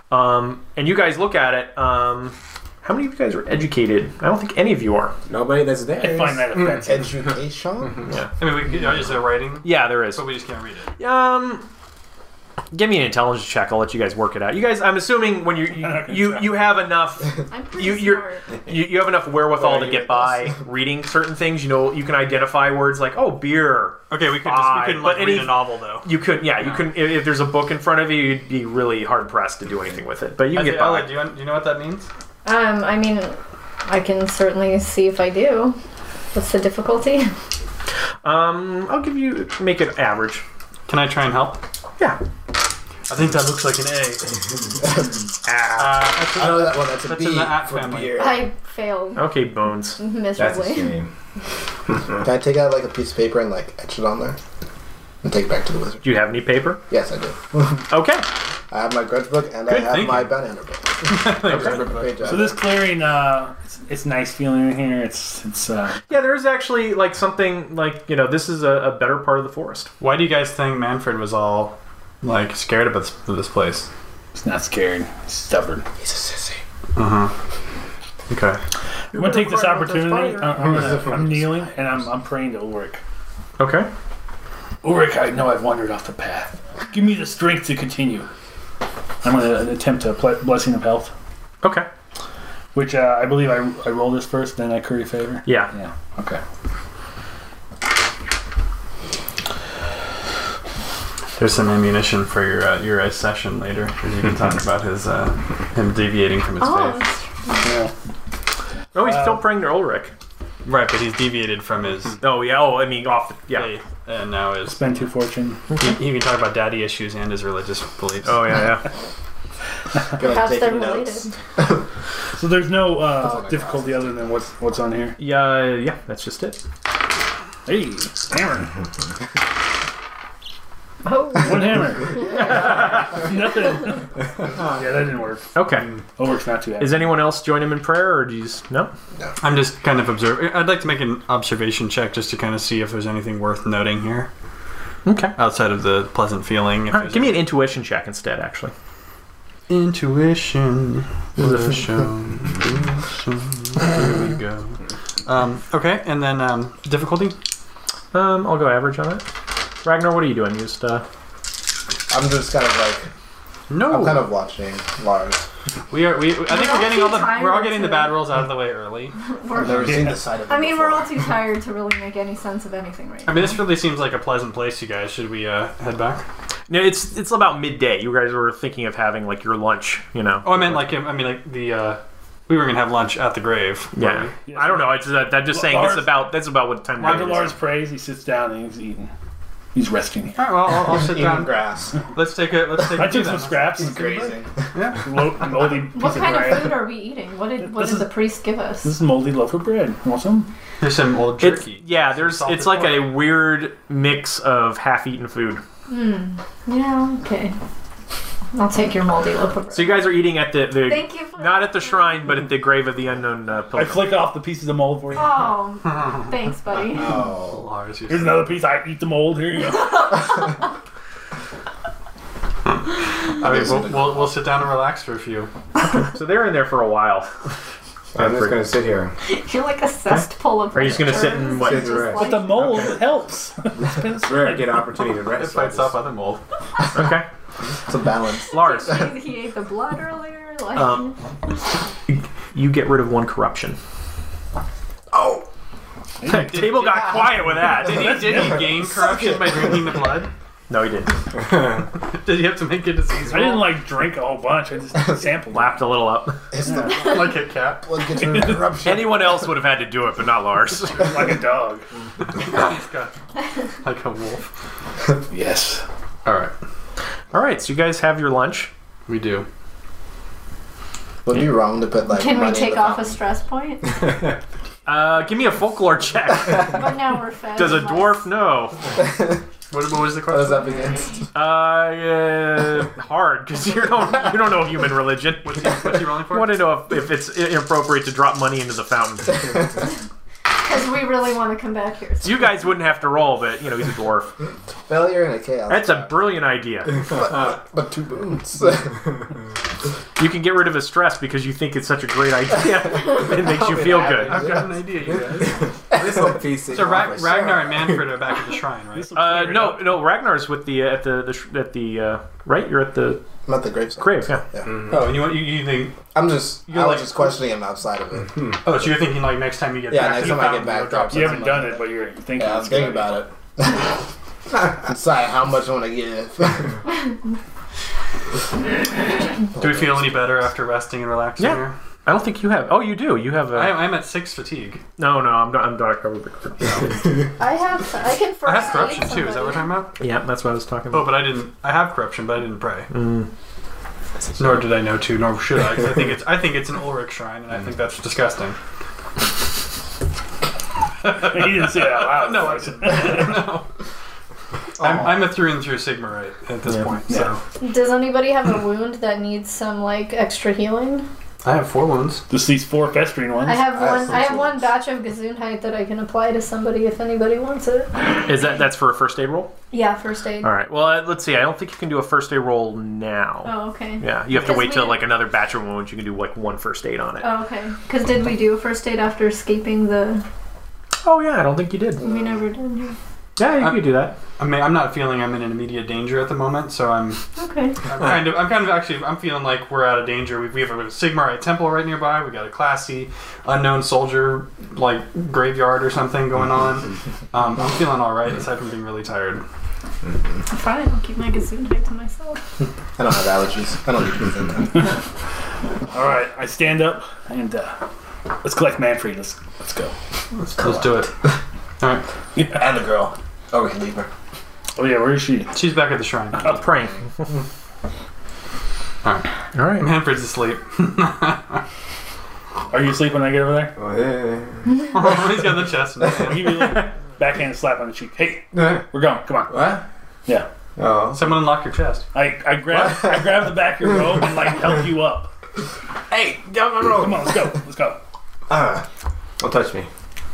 Um, and you guys look at it. Um, how many of you guys are educated? I don't think any of you are. Nobody that's there. I find that offensive. Education? Yeah. I mean, we, you know, is there writing? Yeah, there is. But we just can't read it. Um, give me an intelligence check. I'll let you guys work it out. You guys, I'm assuming when you you you, you have enough. I'm pretty You you're, smart. you you have enough wherewithal Where to are get you by with reading certain things. You know, you can identify words like oh beer. Okay, we, could just, Fine, we couldn't but like, read any- a novel, though. You could yeah you No. couldn't if, if there's a book in front of you you'd be really hard pressed to do anything with it. But you I can think, get Ella, by. do you, do you know what that means? Um, I mean, I can certainly see if I do. What's the difficulty? Um, I'll give you make it average. Can I try and help? Yeah. I think that looks like an A. Ah. Uh, that's I know that one. That's a That's B in the at for family. beer. I failed Okay, bones. That's a miserably. shame. Can I take out like a piece of paper and like etch it on there? And take it back to the wizard? Do you have any paper? Yes, I do. Okay. I have my grudge book and Good I have thinking. my banana book. Just rip a page out. So this clearing, uh, it's, it's nice feeling in here. It's it's uh, Yeah, there's actually like something like you know this is a, a better part of the forest. Why do you guys think Manfred was all like scared about this, of this place? it's not scared. It's stubborn. He's a sissy. Uh huh. Okay. I'm gonna take this cry about this opportunity. fire. I'm, gonna, I'm kneeling and I'm I'm praying to Ulrich. Okay. Ulrich, I know I've wandered off the path. Give me the strength to continue. I'm going to attempt a ple- blessing of health, Okay. which uh, I believe I, I roll this first, then I curry favor. Yeah. Yeah. Okay. There's some ammunition for your uh, your guys' session later, because you can talk about his uh, him deviating from his Oh, faith. Yeah. Oh, he's Uh, still praying to Ulrich. Right, but he's deviated from his Oh yeah. Oh, I mean off. The, yeah. faith, and now is Spend two fortune. he, he can talk about daddy issues and his religious beliefs. Oh yeah. Yeah. Gonna perhaps take they're notes. related. So there's no uh, That's all I difficulty other than what's what's on here. Yeah. Yeah. That's just it. Hey, hammer. Oh, One hammer. Nothing. Yeah, that didn't work. Okay. Ulrich's not too happy. Is anyone else join him in prayer, or do you just no? I'm just kind of observing. I'd like to make an observation check just to kind of see if there's anything worth noting here Okay. outside of the pleasant feeling. If All right, there's give me an any- intuition check instead, actually. intuition. Intuition. There we go. Um, okay, and then um, difficulty. Um, I'll go average on it. Ragnar, what are you doing? You just uh. I'm just kind of like, No, I'm kind of watching Lars. we are. We. I think We're we're all getting too all the. We're all tired getting the to- bad rolls out of the way early. I've we're, never seen the side of it I mean, we're before. all too tired to really make any sense of anything right I now. mean, this really seems like a pleasant place, you guys. Should we uh, head back? No, it's it's about midday. You guys were thinking of having like your lunch, you know. Oh, I meant like. I mean, like the. Uh, we were gonna have lunch at the grave. Yeah. weren't Yes, I don't know. It's just, I'm just saying Lars- it's about that's about what time. After it is. Lars prays, he sits down and he's eating. He's resting. we? All right. Well, I'll, I'll sit Eating down. grass. Let's take a. Let's take. I a tea took some then. scraps. He's grazing. Yeah. Lo- moldy piece What of kind of bread. food are we eating? What did what This did is- the priest give us? This is moldy loaf of bread. Want some? There's some old It's, jerky. yeah, there's Salted it's like pork. a weird mix of half-eaten food. Hmm. Yeah. Okay. I'll take your moldy loaf of bread. So you guys are eating at the, the Thank you for not at the shrine, but at the grave of the unknown uh, I pilgrim. flick off the pieces of mold for you. Oh, thanks, buddy. Oh. Lars, you're Here's another piece. I eat the mold. Here you go. I mean, we'll, we'll, we'll sit down and relax for a few. So they're in there for a while. I'm just gonna sit here. You're like a cesspool of. Are you just gonna sit and what? Sit and rest. But the mold helps. It's rare to get an opportunity to It rest. fights off other mold. Okay, It's a balance. Lars, He, he ate the blood earlier. Like, Um, you get rid of one corruption. Oh. Table got quiet with that. Did he, did he gain corruption by drinking the blood? No, he didn't. Did you have to make a disease I didn't roll? like drink a whole bunch. I just sampled. Laughed a little up. It's the like a cat? blood gets rid of corruption. Anyone else would have had to do it, but not Lars. like a dog. He's got like a wolf. Yes. All right, All right, so you guys have your lunch. we do. Would it be wrong to put like can we money in take the off a fountain? stress point? Uh, give me a folklore check. But now we're fed. Does a and dwarf know? What, what was the What is question? up against? Uh, uh hard because you don't you don't know human religion. What's he, what's he rolling I for? want to know if, if it's inappropriate to drop money into the fountain. Because we really want to come back here. You guys wouldn't have to roll, but you know he's a dwarf. Failure and a chaos. That's a brilliant idea. but, but two boons. You can get rid of his stress because you think it's such a great idea. It makes you feel good. I've got an idea, you guys. This will be sick. So Ra- for sure. Ragnar and Manfred are back at the shrine, right? Uh, no, no. Ragnar's with the uh, at the, the sh- at the uh, right. You're at the I'm at the gravesite. grave. Yeah. Yeah. Oh, and you want you, you think? I'm just. You're I was like- just questioning him outside of it. Oh, so you're thinking like next time you get Yeah, back next to the time I get fountain, back, you'll drop drop You something. haven't done it, but you're thinking. Yeah, I'm it's thinking good. about it. Decide how much I want to give. Do we feel any better after resting and relaxing Yeah. here? I don't think you have. Oh, you do. You have a. I, I'm at six fatigue. no, no. I'm not. I'm not covered the. I have. I can. I have first corruption aid too. Is that what we're talking about? Yeah, that's what I was talking Oh, about. but I didn't. I have corruption, but I didn't pray. Mm. Nor did I know to, nor should I. 'Cause I think it's. I think it's an Ulrich shrine, and I think that's disgusting. He didn't say that out loud. No, I didn't. No. I'm, I'm a through and through Sigmarite at this Yeah. point. Yeah. So Does anybody have a wound that needs some like extra healing? I have four wounds. Just these four festering ones. I have I have one. some I have one wounds. batch of Gesundheit that I can apply to somebody if anybody wants it. Is that that's for a first aid roll? Yeah, first aid. All right. Well, uh, let's see. I don't think you can do a first aid roll now. Oh, okay. Yeah, you have to Because wait we- till like another batch of wounds. You can do like one first aid on it. Oh, okay. Because did we do a first aid after escaping the? Oh yeah, I don't think you did. We never did. Yeah, you I'm- could do that. I mean, I'm not feeling I'm in an immediate danger at the moment, so I'm, Okay. I'm kind of, I'm kind of actually, I'm feeling like we're out of danger. We, we have a Sigmarite temple right nearby. We got a classy, unknown soldier like graveyard or something going on. Um, I'm feeling all right, aside from being really tired. Fine. I'll keep my Gesundheit to myself. I don't have allergies. I don't need anything. All right, I stand up and uh, let's collect Manfred. Let's let's go. Let's, let's do it. All right, And the girl. Oh, we can leave her. Oh yeah, where is she? she's back at the shrine. Up praying. All right, All right. Manfred's asleep. Are you asleep when I get over there? Oh, yeah. He's got the chest. In his I'll hand. give you a little backhand slap on the cheek. Hey, yeah. we're going. Come on. What? Yeah. Oh. Someone unlock your chest. I, I grab I grab the back of your robe and like help you up. Hey, down my road. Come on, let's go. Let's go. Uh, don't touch me.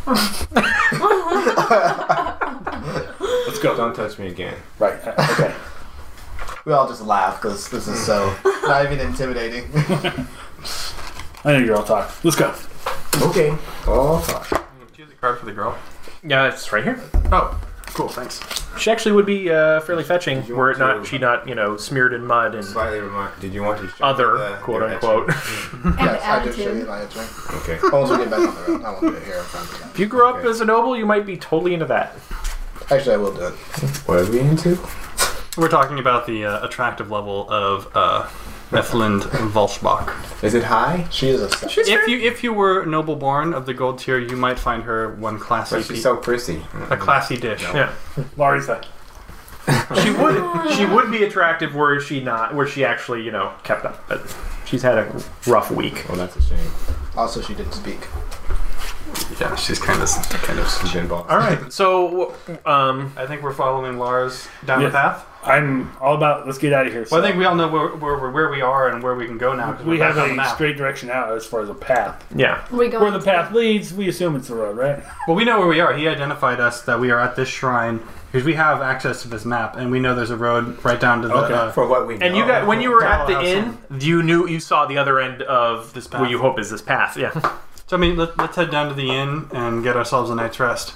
Let's go. Don't touch me again. Right. uh, Okay. We all just laugh because this is so not even intimidating. I know you're all talk. Let's go. Okay. Oh, fuck. Choose a card for the girl. Yeah, it's right here. Oh, cool. Thanks. She actually would be uh, fairly fetching you were want it not to- she not you know smeared in mud and Slightly remind. Did you want to show other the- quote your unquote. etching? And Yes, I did show you attitude. my etching. Okay. Once we get back on the road. I won't do it here in front of If you grew up Okay. as a noble, you might be totally into that. you. Actually, I will do it. What are we into? We're talking about the uh, attractive level of uh, Ethelind Volschbach. Is it high? She is a stud. If you if you were noble born of the gold tier, you might find her one classy But she's pe- so prissy. a classy dish. Yeah, Laurie's like, she would she would be attractive were she not were she actually you know kept up, but she's had a rough week. Oh, that's a shame. Also, she didn't speak. Yeah, she's kind of kind of. She's been boss. All right, so um, I think we're following Lars down Yeah. the path. I'm all about. Let's get out of here. Well, I So think we all know where, where, where we are and where we can go now. 'Cause we we're have back on the a map. straight direction out as far as a path. yeah, We go. Where the path leads, we assume it's the road, right? Well, we know where we are. He identified us that we are at this shrine because we have access to this map, and we know there's a road right down to the. Okay. Uh, For what we know. and you got when you were at the House inn, you knew you saw the other end of This what path. you hope is this path. Yeah. so I mean, let, let's head down to the inn and get ourselves a night's rest.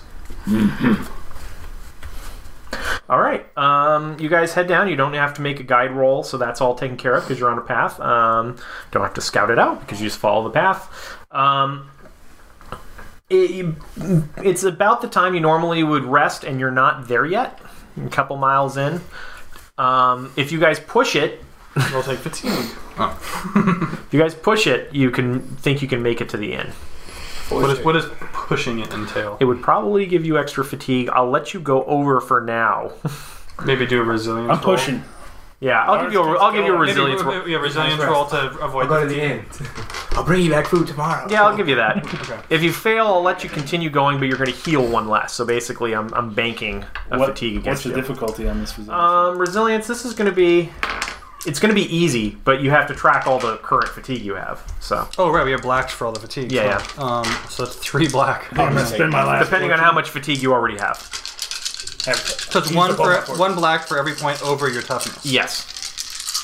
All right. Um, you guys head down. You don't have to make a guide roll, so that's all taken care of because you're on a path. Um, don't have to scout it out because you just follow the path. Um, it, it's about the time you normally would rest, and you're not there yet. A couple miles in. Um, if you guys push it, We'll take fatigue. if you guys push it, you can think you can make it to the inn. What is what does pushing it entail? It would probably give you extra fatigue. I'll let you go over for now. Maybe do a resilience. I'm roll. pushing. Yeah, I'll give you a, I'll give you a Maybe, resilience. maybe, roll. yeah, resilience Nice roll to avoid. I'll go to the inn. I'll bring you back food tomorrow. Yeah, I'll give you that. Okay. If you fail, I'll let you continue going, but you're going to heal one less. So basically, I'm, I'm banking a What- fatigue What's against the you. difficulty on this resilience? Um, resilience. This is going to be. It's going to be easy, but you have to track all the current fatigue you have. So Oh right, we have blacks for all the fatigue. Yeah, so, Um, so that's three black. I'm gonna spend my last. depending on how much fatigue you already have. Have, So it's one for one black for every point over your toughness. Yes.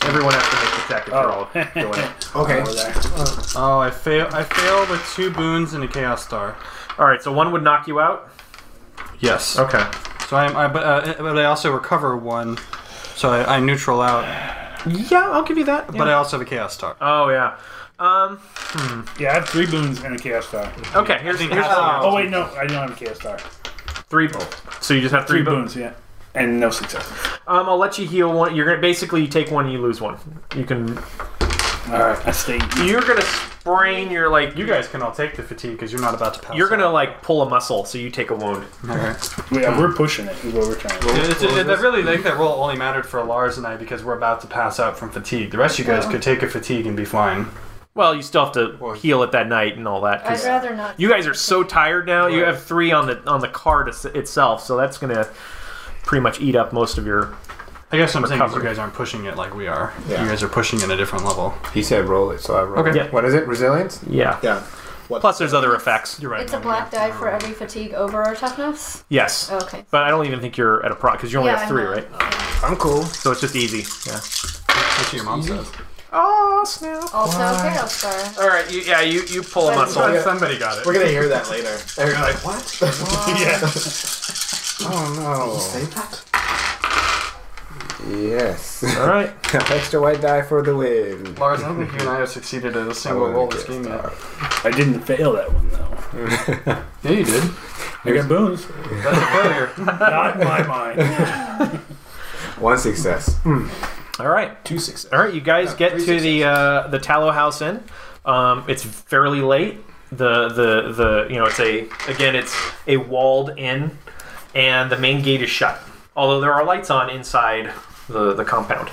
Everyone has to make the check if you're all doing it. Okay. Over there. Oh, I fail. I fail with two boons and a chaos star. All right, so one would knock you out. Yes. Okay. So I, I but, uh, but I also recover one, so I, I neutral out. Yeah, I'll give you that. But I also have a chaos star. Oh yeah. Um. Yeah, I have three boons and a chaos star. Okay. Here's, think here's half of Oh wait, no, I don't have a chaos star. three. So you just have three, Three boons. boons, yeah, and no success. Um, I'll let you heal one. You're gonna basically you take one, and you lose one. You can. All right, I stay. You're gonna sprain your like. You guys can all take the fatigue because you're not about to pass. You're gonna out. like pull a muscle, so you take a wound. All right. Yeah, we're pushing it. Is what we're trying. To It, it, it, that really, I think that roll only mattered for Lars and I because we're about to pass out from fatigue. The rest of you guys Oh. could take a fatigue and be fine. Well, you still have to heal it that night and all that. 'cause I'd rather not. you guys are so tired now. You have three on the on the card is- itself, so that's gonna pretty much eat up most of your. I guess what I'm saying is Recovery. you guys aren't pushing it like we are. Yeah. You guys are pushing it a different level. He said roll it, so I roll Okay. it. Yeah. What is it? Resilience? Yeah. Yeah. What? Plus, there's other effects. You're right. It's a Mom, black yeah. die for every fatigue over our toughness. Yes. Okay. But I don't even think you're at a pro because you only Yeah, have I three, know. right? I'm cool. So it's just easy. Yeah. That's what your mom says. Oh snap! Also, chaos star. All right. You, yeah. You you pull a But- muscle. Yeah. Somebody got it. We're gonna hear that later. They're gonna be like, what? yeah. Oh no. Say that? Yes. All right. Extra white die for the win. Lars, I don't think you and I have succeeded at a single I roll wanna this get game yet. I didn't fail that one though. Yeah, you did. I got boons. That's a failure. Not in my mind. One success. All right. Two success. All right. You guys get three to the uh, the Tallow House Inn. Um, it's fairly late. The the the you know it's a again it's a walled inn, and the main gate is shut. Although there are lights on inside the the compound.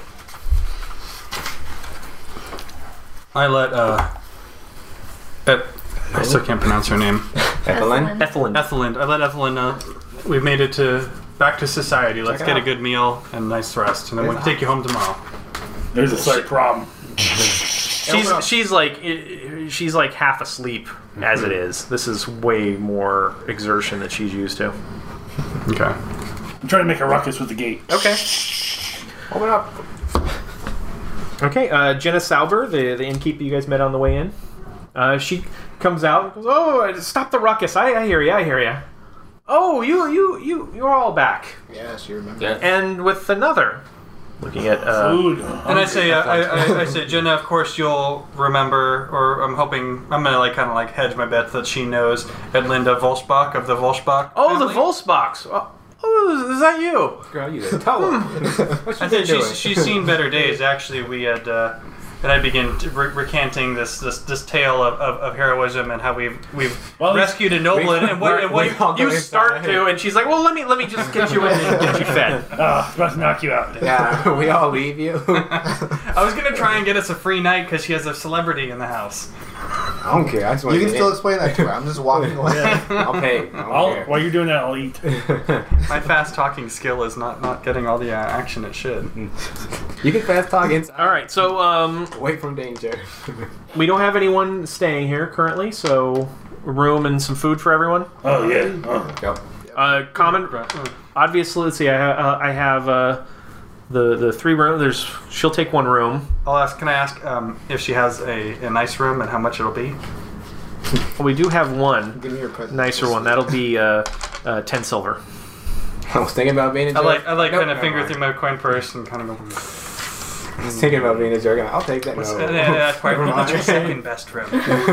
I let uh, Et- I still can't pronounce her name. Evelyn? Ethelyn. Ethelind. I let Ethelind know we've made it to back to society. Let's Check it get a out. good meal and nice rest, and then we can take you home tomorrow. There's a slight problem. She's she's like i- she's like half asleep as it is. This is way more exertion that she's used to. Okay. I'm trying to make a ruckus with the gate. Okay. Open up. Okay. Uh, Jenna Sauber, the the innkeeper you guys met on the way in, uh, she comes out and goes, "Oh, stop the ruckus! I, I hear you. I hear you. Oh, you you you you're all back, Yes, you remember. Yeah. and with another." Looking at uh, Food. And I say, uh, I, I, I say, Jenna, of course you'll remember, or I'm hoping, I'm gonna like kind of like hedge my bet that she knows Edlinda Volsbach of the Volsbach. oh, the family. Volsbox. Oh, oh, is that you? Girl, you did. Tell her. What I you think been doing? she's, she's seen better days. Actually, we had, uh, and I begin to re- recanting this, this this tale of, of, of heroism and how we've we've Well, rescued a noble and, and what, and what we all You go start inside. to, and she's like, "Well, let me let me just get you in and get you fed." Oh, I was about to knock you out. Yeah, we all leave you. I was gonna try and get us a free night because she has a celebrity in the house. I don't care. I just want You to can get still in. explain that to her. I'm just walking away. I'll pay. I don't I'll, care. while you're doing that, I'll eat. My fast talking skill is not, not getting all the uh, action it should. You can fast talk inside. All right, so um, Away from danger. we don't have anyone staying here currently, so room and some food for everyone. Oh yeah. Oh. Go. Uh, common, obviously. Let's see. I, ha- uh, I have uh, the the three room. There's she'll take one room. I'll ask. Can I ask um, if she has a, a nice room and how much it'll be? We do have one Give me your present. nicer one. That'll be uh, uh, ten silver. I was thinking about being a I jerk. like I like Nope, kind of never finger mind. through my coin purse and kind of go. I was thinking about being a jerk. and I'll take that. What's, No. uh, that's quite Never What's your mind. second best room?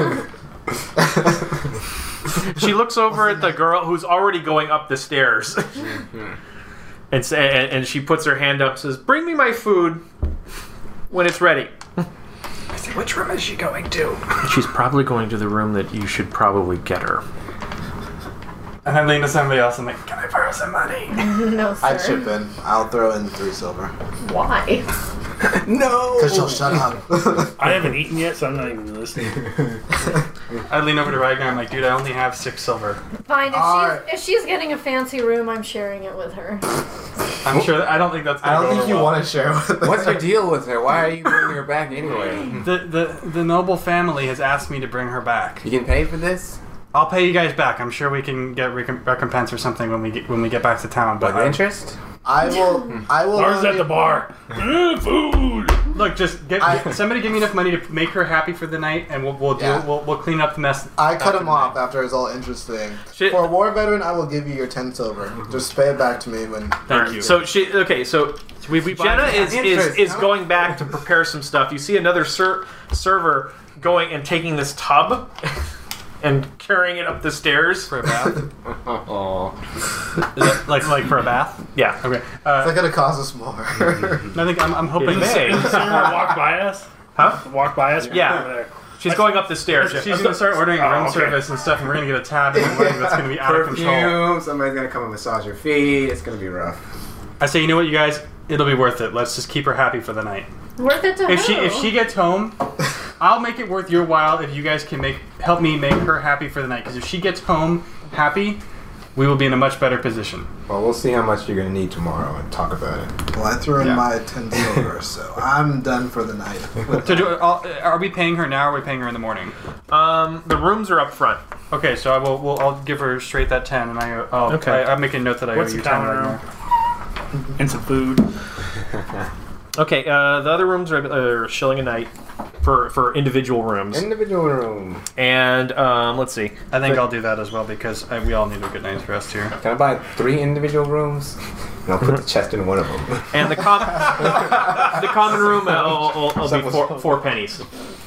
She looks over at the girl who's already going up the stairs, and, say, and and she puts her hand up, and says, "Bring me my food when it's ready." I say, which room is she going to? She's probably going to the room that you should probably get her. And I lean to somebody else and like, can I borrow some money? No, sir. I'd chip in. I'll throw in three silver. Why? No. Because she'll shut up. I haven't eaten yet, so I'm not even listening. I lean over to Ragnar. I'm like, dude, I only have six silver. Fine. If Alright. she's if she's getting a fancy room, I'm sharing it with her. I'm sure. That, I don't think that's. I Gonna don't go think you over well. want to share with her. What's your deal with her? Why are you bringing her back anyway? The, the the noble family has asked me to bring her back. You can pay for this? I'll pay you guys back. I'm sure we can get recom- recompense or something when we get when we get back to town. But With I- interest? I will. I will. Lars at the bar. Mm, food. Look, just get, I- somebody give me enough money to make her happy for the night, and we'll we'll do Yeah. we'll, we'll clean up the mess. I cut after him the off night. after it was all interesting. Shit. For a war veteran, I will give you your ten silver. Just pay it back to me when. Thank you. So she okay. So we, we buy Jenna it. is, is Interest. is going back to prepare some stuff. You see another ser- server going and taking this tub and carrying it up the stairs. for a bath. Oh. Is that like like for a bath. Yeah. Okay. Is Uh, that gonna cost us more? I think I'm, I'm hoping. It may. walk by us? Huh? Walk by us? Yeah. Over there. She's going up the stairs. She's gonna start ordering Oh, room okay. service and stuff, and we're gonna get a tab in the morning that's gonna be out of control. Perfume. Somebody's gonna come and massage your feet. It's gonna be rough. I say, you know what, you guys, it'll be worth it. Let's just keep her happy for the night. Worth it to If she who? if she gets home, I'll make it worth your while if you guys can make help me make her happy for the night. Because if she gets home happy, we will be in a much better position. Well, we'll see how much you're gonna need tomorrow and talk about it. Well, I threw in Yeah. my ten silver, so I'm done for the night. So, do, I'll, are we paying her now, or are we paying her in the morning? Um, the rooms are up front. Okay, so I will. We'll, I'll give her straight that ten, and I. I'll, Okay. I, I'll make a note that I What's owe you the ten common right room? now. And some food. Okay. Uh, the other rooms are, are shilling a night for for individual rooms. Individual room. And um, let's see. I think I'll do that as well because I, we all need a good night's rest here. Can I buy three individual rooms? And I'll put the chest in one of them. And the com- the common room uh, will, will, will be four, four pennies.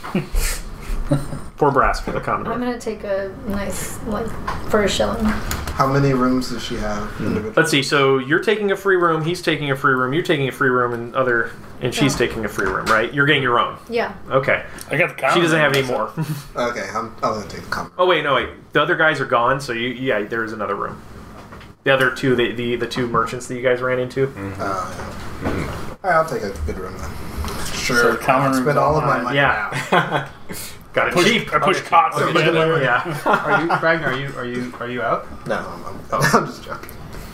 Four brass for the common I'm room. gonna take a nice, like, for a shilling. How many rooms does she have? individually? Let's see. So you're taking a free room. He's taking a free room. You're taking a free room, and other, and she's Yeah. taking a free room, right? You're getting your own. Yeah. Okay. I got the common She doesn't room have any myself. more. Okay, I'm, I'm gonna take the common. Oh wait, no wait. The other guys are gone. So you, yeah, there is another room. The other two, the the, the two merchants that you guys ran into. Uh, yeah. Alright, I'll take a good room then. Sure. So the common I'll room's spend all of my online. money Yeah. now. Got it Push, cheap. I push cots Okay, over cheap. there. Yeah. Are you, Ragnar? Are you are you are you out? No, I'm, I'm, Oh. I'm just joking.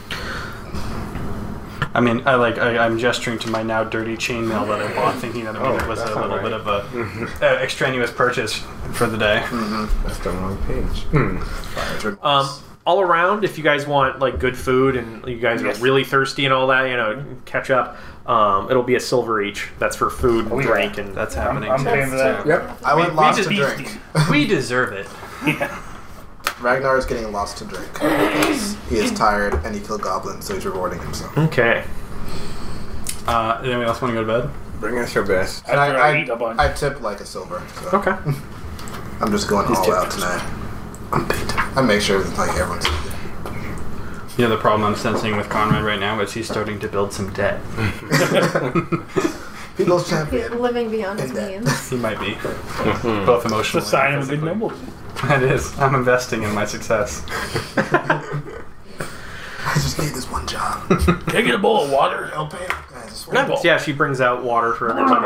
I mean, I like I, I'm gesturing to my now dirty chainmail that I bought, thinking that Oh, it was a that's little not bit right. of a uh, extraneous purchase for the day. That's the wrong page. Hmm. Fire Um, all around, if you guys want like good food and you guys are really thirsty and all that, you know, catch up. Um, it'll be a silver each. That's for food and Oh, yeah. drink, and That's I'm, happening. I'm too. paying for that. Yep. I went we lost just to Beastie. drink. We deserve it. Yeah. Ragnar is getting lost to drink because he is tired and he killed goblins, so he's rewarding himself. okay. Uh, anybody else want to go to bed? Bring us your best. And After I, I eat a bunch. I, I tip like a silver. So Okay. I'm just going all out tonight. I'm big. I make sure that like everyone's. You know the problem I'm sensing with Conrad right now is he's starting to build some debt. People's He's champion. living beyond his In debt. means. He might be, both It's emotionally. a sign and of a good physically. nobleman. It is. I'm investing in my success. I just need this one job. Can I get a bowl of water? I'll pay him. I just want- No, yeah, she brings out water for everybody.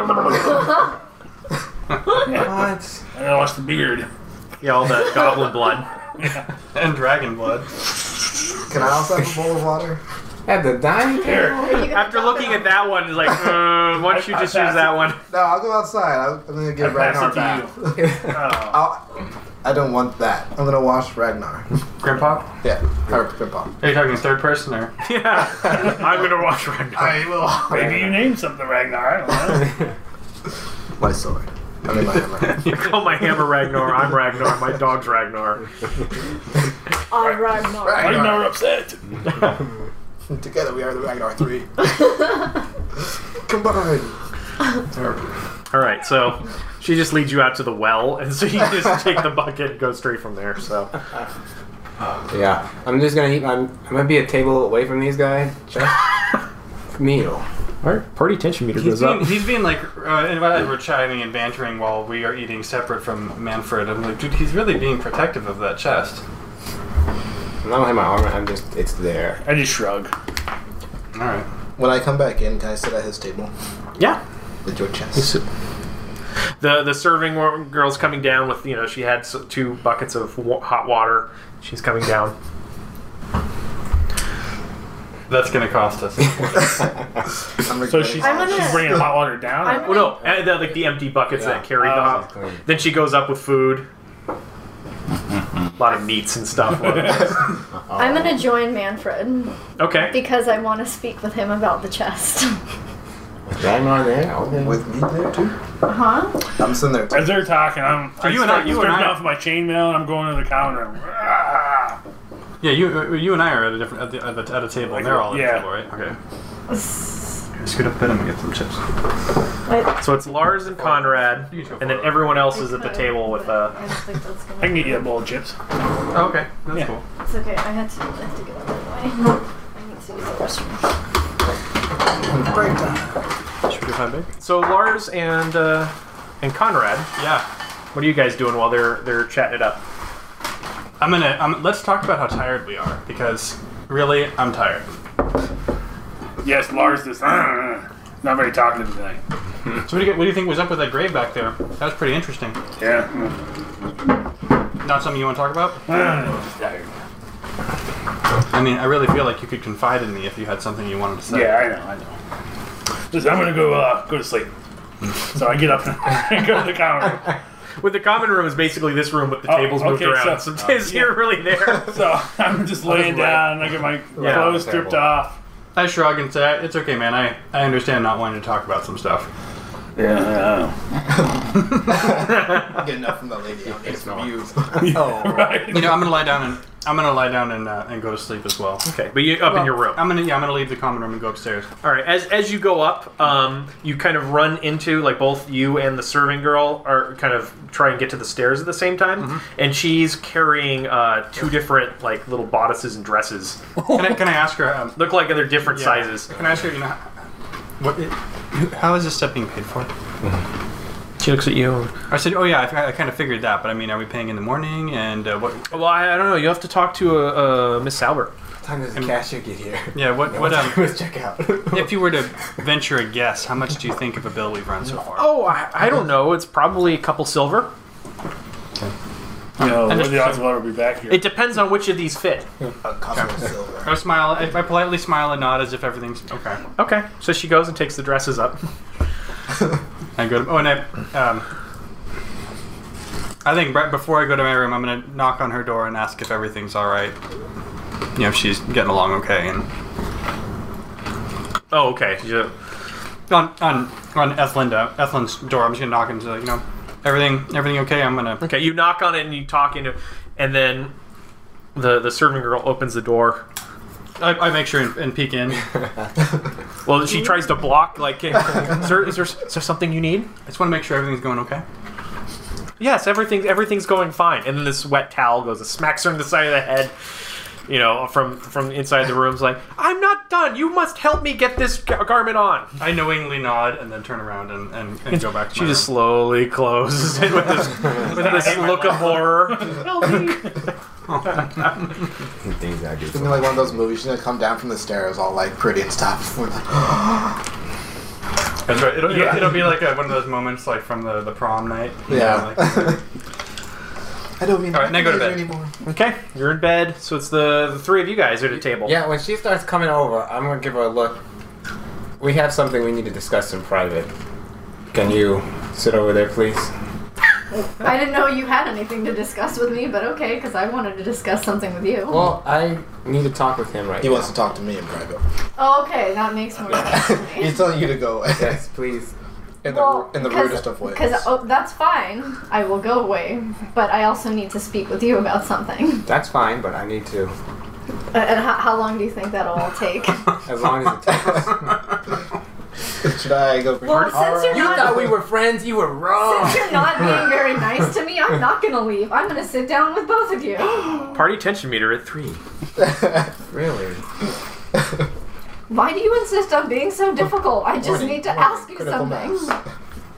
What? I gotta wash the beard. Yeah, all that goblin blood. And dragon blood. Can I also have a bowl of water? At the dining table? Here. Are you gonna After drop looking it at that one, it's like, uh, why don't you I- I just use pass that it. one? No, I'll go outside. I'm I'm gonna give I pass Ragnar it back. to you. Oh. I'll, I don't want that. I'm gonna wash Ragnar. Grandpa? Yeah, or Grandpa. Are you talking in third person or? Yeah. I'm gonna watch Ragnar. I will. Maybe you named something Ragnar. I don't know. My sword. I mean my hammer. You call my hammer Ragnar, I'm Ragnar, my dog's Ragnar. on Ragnar? I'm not upset. Together we are the Ragnar three. Combined. Alright, so she just leads you out to the well, and so you just take the bucket and go straight from there, so. Yeah. I'm just gonna eat. I'm, I'm gonna be a table away from these guys. Just meal. Alright, party tension meter He's goes being, up. he's being like, uh, and while we're chatting and bantering while we are eating separate from Manfred. I'm like, dude, he's really being protective of that chest. I don't have my armor. I'm just. It's there. I just shrug. All right. When I come back in, can I sit at his table Yeah. with your chest? The the serving wo- girl's coming down with, you know, she had s- two buckets of wa- hot water. She's coming down. That's gonna cost us. I'm So regretting she's, I'm all gonna- she's bringing hot water down? I'm- Well, no, uh, the, like the empty buckets that carry the Oh. hot. Then she goes up with food. A lot of meats and stuff. I'm gonna join Manfred Okay. because I want to speak with him about the chest. I'm on there. Okay. With me there too. Huh? I'm sitting there too. As they're talking, I'm So you and I- you and I- off my chainmail and I'm going to the counter. Ah. Yeah, you you and I are at a different at, the, at, the, at a table. and They're all at Yeah. a table, right? Okay. Scoot up a bit and get some chips. Wait, So it's Lars and Conrad, and then everyone else is at the table with uh. I don't think that's gonna I can get you a bowl of chips. Oh, okay, that's Yeah. cool. It's okay. I had to, I had to get out of the way. I need to use the restroom. Break time. Should we do five big? So Lars and uh, and Conrad, Yeah. what are you guys doing while they're they're chatting it up? I'm gonna. Um, let's talk about how tired we are because really, I'm tired. Yes, Lars is uh, not very talkative tonight. So what do you get, what do you think was up with that grave back there? That was pretty interesting. Yeah. Not something you want to talk about? Uh, tired. I mean, I really feel like you could confide in me if you had something you wanted to say. Yeah, I know, I know. Listen, I'm gonna go uh, go to sleep. So I get up and go to the counter. With the common room is basically this room, but the Oh, tables moved okay, around. so- So, is you're really there. So I'm just laying down. I get my Yeah, clothes terrible. stripped off. I shrug and say, "It's okay, man. I, I understand not wanting to talk about some stuff." Yeah, Get enough from the lady. I'll get some views. oh. right. You know, I'm gonna lie down and I'm gonna lie down and uh, and go to sleep as well. Okay, but you up in your room. I'm gonna yeah, I'm gonna leave the common room and go upstairs. All right. As as you go up, um, you kind of run into like both you and the serving girl are kind of try and get to the stairs at the same time, and she's carrying uh, two different like little bodices and dresses. Can I can I ask her? Um, Look like they're different yeah, sizes. Can I ask her? You know, what? It, how is this stuff being paid for? She looks at you. I said, "Oh yeah, I, I kind of figured that, but I mean, are we paying in the morning? And uh, what? Well, I, I don't know. You have to talk to uh, uh, Miss Albert. What time does the cashier get here? Yeah, what? Yeah, What? Um, Let's check out. if you were to venture a guess, how much do you think of a bill we've run so far? Oh, I, I don't know. It's probably a couple silver. You know, And what are the it- odds will ever be back here? It depends on which of these fit. A couple of silver. I smile. I, I politely smile and nod as if everything's okay. Okay. So she goes and takes the dresses up. I go to. Oh, and I. Um, I think right before I go to my room, I'm gonna knock on her door and ask if everything's all right. You know, if she's getting along okay, and Oh, okay. You- on on on Ethlinda, Ethlin's door, I'm just gonna knock and say, you know, everything everything okay. I'm gonna. Okay, you knock on it and you talk into, and then the the serving girl opens the door. I, I make sure and, and peek in. Well, she tries to block. Like, "Hey, sir, is there, is there something you need? I just want to make sure everything's going okay. Yes, everything everything's going fine. And then this wet towel goes and smacks her in the side of the head. You know, from from inside the room's like, I'm not done. You must help me get this gar- garment on. I knowingly nod and then turn around and, and, and go back to She my just room. slowly closes it with this with this look of horror. Help me. Things I do. It's gonna be like one of those movies. She's gonna come down from the stairs all like pretty and stuff. We're like, That's right. It'll, Yeah. it'll, it'll be like a, one of those moments like from the, the prom night. you Yeah. know, like- I don't mean All right, now go to bed. anymore. Okay, you're in bed. So it's the, the three of you guys at a table. Yeah, when she starts coming over, I'm gonna give her a look. We have something we need to discuss in private. Can you sit over there, please? I didn't know you had anything to discuss with me, but okay, because I wanted to discuss something with you. Well, I need to talk with him right He now. wants to talk to me in private. Oh, okay, that makes more sense to me. He's telling you to go away. Yes, please. in the Well, in the because- rudest of ways. Because oh, that's fine. I will go away, but I also need to speak with you about something. That's fine, but I need to. Uh, and how, how long do you think that'll all take? As long as it takes. Should I go? For Well, since you're You not, thought we were friends. You were wrong. since you're not being very nice to me, I'm not gonna leave. I'm gonna sit down with both of you. Party tension meter at three. Really? Why do you insist on being so difficult? I just Warning, need to warning, ask you critical something. mass.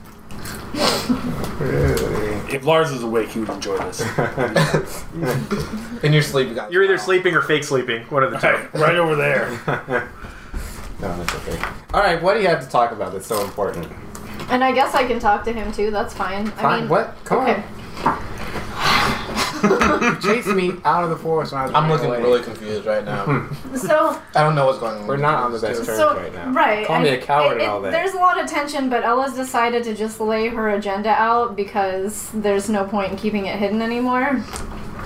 Really? If Lars is awake, he would enjoy this. In your sleep, you got. You're either sleeping or fake sleeping. One of the two. right, right over there. No, that's okay. All right, what do you have to talk about that's so important? And I guess I can talk to him too. That's fine. I Fine. mean, What? Come okay. on. You chased me out of the forest when I was I'm running looking away. really confused right now. So I don't know what's going on. We're not on the best terms So, right now. right. Call me and a coward it- and all it- that. There's a lot of tension, but Ella's decided to just lay her agenda out because there's no point in keeping it hidden anymore.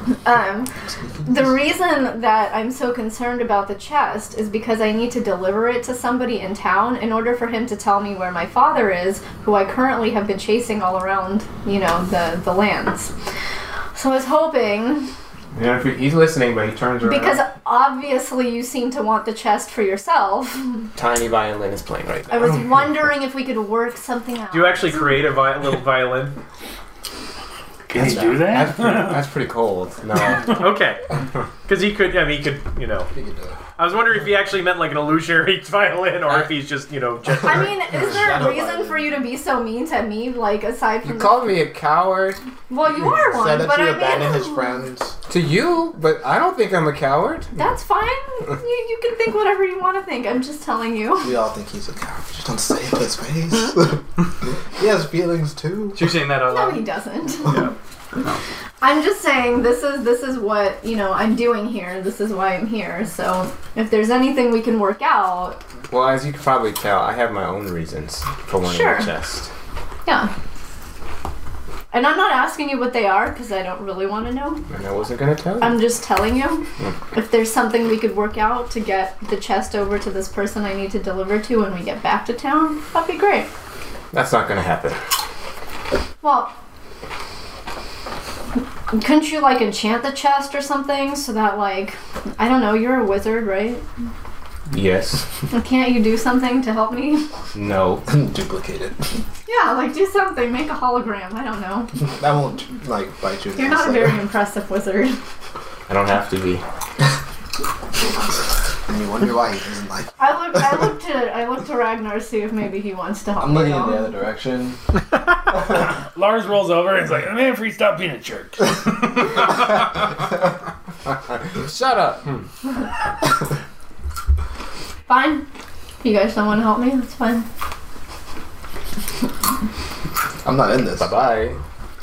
Um, the reason that I'm so concerned about the chest is because I need to deliver it to somebody in town in order for him to tell me where my father is, who I currently have been chasing all around, you know, the, the lands. So I was hoping... Yeah, if he- he's listening, but he turns around. Because obviously you seem to want the chest for yourself. Tiny violin is playing right now. I was wondering if we could work something out. Do you actually create a vi- little violin? Can you do that? That's pretty, that's pretty cold. No. Okay. Because he could, I mean, he could, you know. You can do it. I was wondering if he actually meant like an illusionary violin or if he's just, you know, just. I mean, is there a Shadow reason violin. for you to be so mean to me, like, aside from You the... called me a coward Well, you are one, Said that but you I abandoned mean... his friends. to you, but I don't think I'm a coward. That's fine. You, you can think whatever you want to think. I'm just telling you. We all think he's a coward. Just don't say it to his face. He has feelings too. So you're saying that out No, loud? he doesn't. Yeah. I'm just saying this is this is what, you know, I'm doing here. This is why I'm here. So if there's anything we can work out, Well, as you can probably tell, I have my own reasons for wanting Sure. the chest. yeah. And I'm not asking you what they are because I don't really want to know. And I wasn't going to tell you. I'm just telling you if there's something we could work out to get the chest over to this person I need to deliver to when we get back to town, that'd be great. That's not going to happen. Well, couldn't you like enchant the chest or something so that like, I don't know, you're a wizard, right? Yes. Can't you do something to help me? No. Duplicate it. Yeah, like do something, make a hologram, I don't know. That won't like bite you in the You're ass not a later. very impressive wizard. I don't have to be. And you wonder why he doesn't like you. I look I look to I look to Ragnar to see if maybe he wants to help I'm me looking at in the all. other direction. Lars rolls over and is like, Manfred, stop being a jerk. Shut up. Fine. You guys don't want to help me? That's fine. I'm not in this. Bye-bye.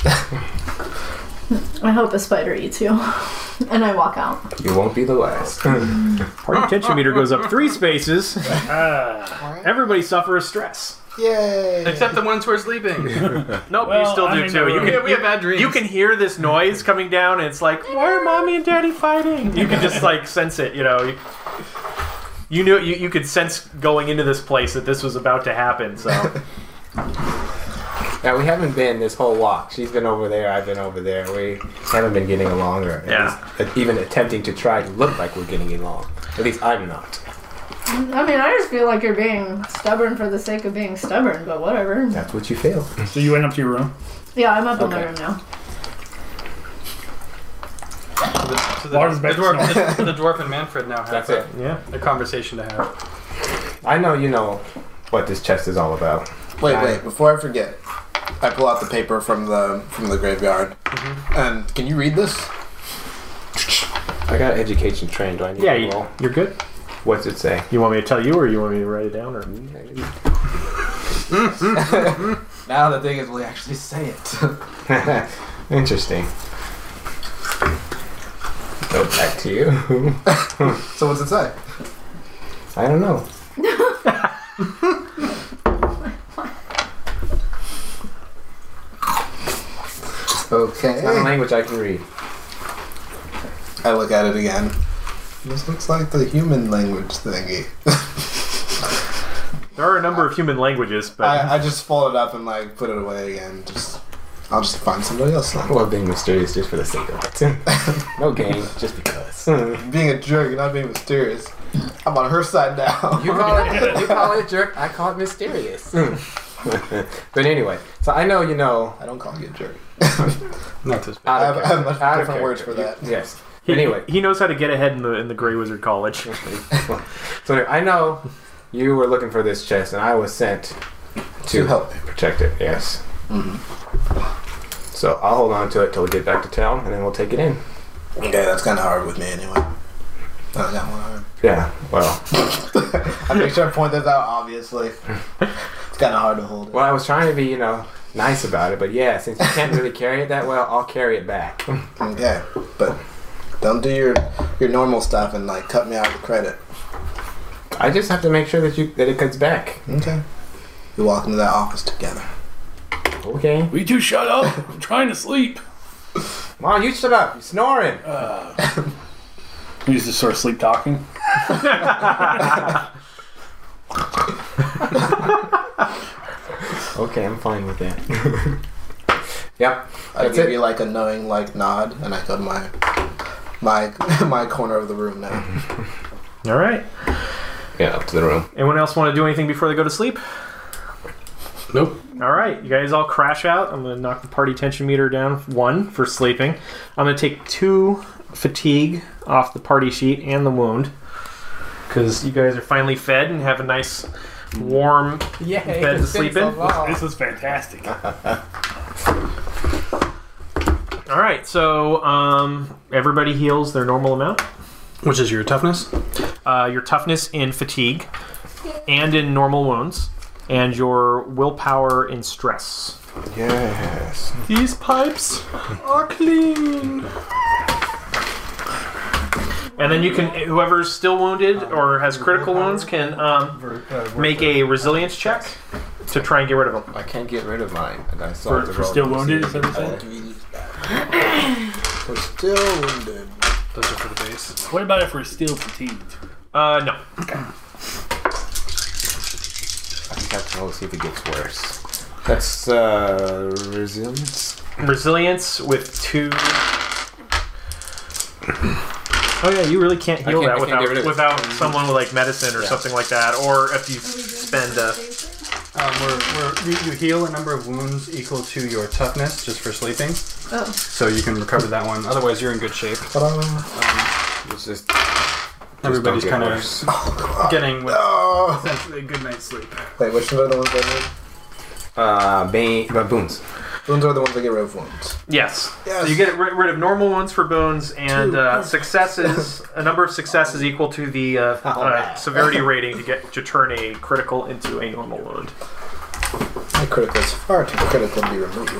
I hope a spider eats you. And I walk out. You won't be the last. Party tension meter goes up three spaces. Ah. Everybody suffers stress. Yay! Except the ones who are sleeping. Nope, Well, you still I'm do in too. the You room. can, we have bad dreams. you can hear this noise coming down, and it's like, why are mommy and daddy fighting? You can just like sense it, you know. You, you knew you, you could sense going into this place that this was about to happen. So Now, we haven't been this whole walk. She's been over there, I've been over there. We haven't been getting along, or at Yeah. least even attempting to try to look like we're getting along. At least I'm not. I mean, I just feel like you're being stubborn for the sake of being stubborn, but whatever. That's what you feel. So you went up to your room? Yeah, I'm up in my Okay. room now. So the, Lars is the, back to dwarf, snoring. the, the dwarf and Manfred now have That's a, it. yeah. a conversation to have. I know you know what this chest is all about. Wait, I- wait! Before I forget, I pull out the paper from the from the graveyard. And can you read this? I got education trained. Do I need Yeah, to you, roll? you're good. What's it say? You want me to tell you, or you want me to write it down, or Now the thing is, will he actually say it? Interesting. Go back to you. So what's it say? I don't know. Okay. It's not a language I can read. I look at it again. This looks like the human language thingy. there are a number of human languages, but I, I just fold it up and like put it away again. Just I'll just find somebody else. I Then. love being mysterious just for the sake of it. No game, just because. You Being a jerk, you're not being mysterious. I'm on her side now. call it you call it jerk, I call it mysterious. But anyway, so I know you know. I don't call you a jerk. Not this bad. Out I have- of I have much out of different words character. for that. Yes. he, Anyway, he knows how to get ahead in the in the Grey Wizard College. so anyway, I know you were looking for this chest, and I was sent to, To help. protect it. Yes. So I'll hold on to it till we get back to town, and then we'll take it in. Okay, that's kind of hard with me anyway. I don't got one arm. Yeah. Well, I make sure I point this out. Obviously, it's kind of hard to hold it. well, I was trying to be, you know, nice about it, but yeah, since you can't really carry it that well, I'll carry it back. Okay, but don't do your your normal stuff and like cut me out of the credit. I just have to make sure that you that it cuts back. Okay. We walk into that office together. Okay. We two shut up. I'm trying to sleep. Come on, you shut up. You're snoring. He's just sort of sleep talking. Okay, I'm fine with that. Yep. I That's give it. you like a knowing like nod, and I go to my my my corner of the room now. All right. Yeah, up to the room. Anyone else want to do anything before they go to sleep? Nope. All right, you guys all crash out. I'm going to knock the party tension meter down one for sleeping. I'm going to take two fatigue off the party sheet and the wound because you guys are finally fed and have a nice warm Yay, bed to sleep in. This is fantastic. All right, so um, everybody heals their normal amount. Which is your toughness? Uh, your toughness in fatigue and in normal wounds, and your willpower in stress. Yes. These pipes are clean. And then you can, whoever's still wounded or has critical wounds can um, make a resilience check to try and get rid of them. I can't get rid of mine. And I saw For, the for roll still to wounded, see is that what if you I- said? We're still wounded. Those are for the base. What about if we're still fatigued? Uh, no. I think I have to roll to see if it gets worse. That's uh, resilience. Resilience with two. Oh yeah, you really can't heal I can't- that I can't get rid without of it. without someone with like medicine or Yeah. something like that, or if you spend a. Um, we're, we're, you, you heal a number of wounds equal to your toughness just for sleeping, Oh. so you can recover that one. Otherwise, you're in good shape. It's just, just Everybody's don't get kind of worse. getting with Oh. essentially a good night's sleep. Wait, which ones are the ones that need? Uh, bane, baboons. Wounds are the ones that get rid of wounds. Yes. Yes. So you get rid, rid of normal wounds for bones and uh, successes. A number of successes equal to the uh, uh, severity rating to get to turn a critical into a normal wound. My critical is far too critical to be removed.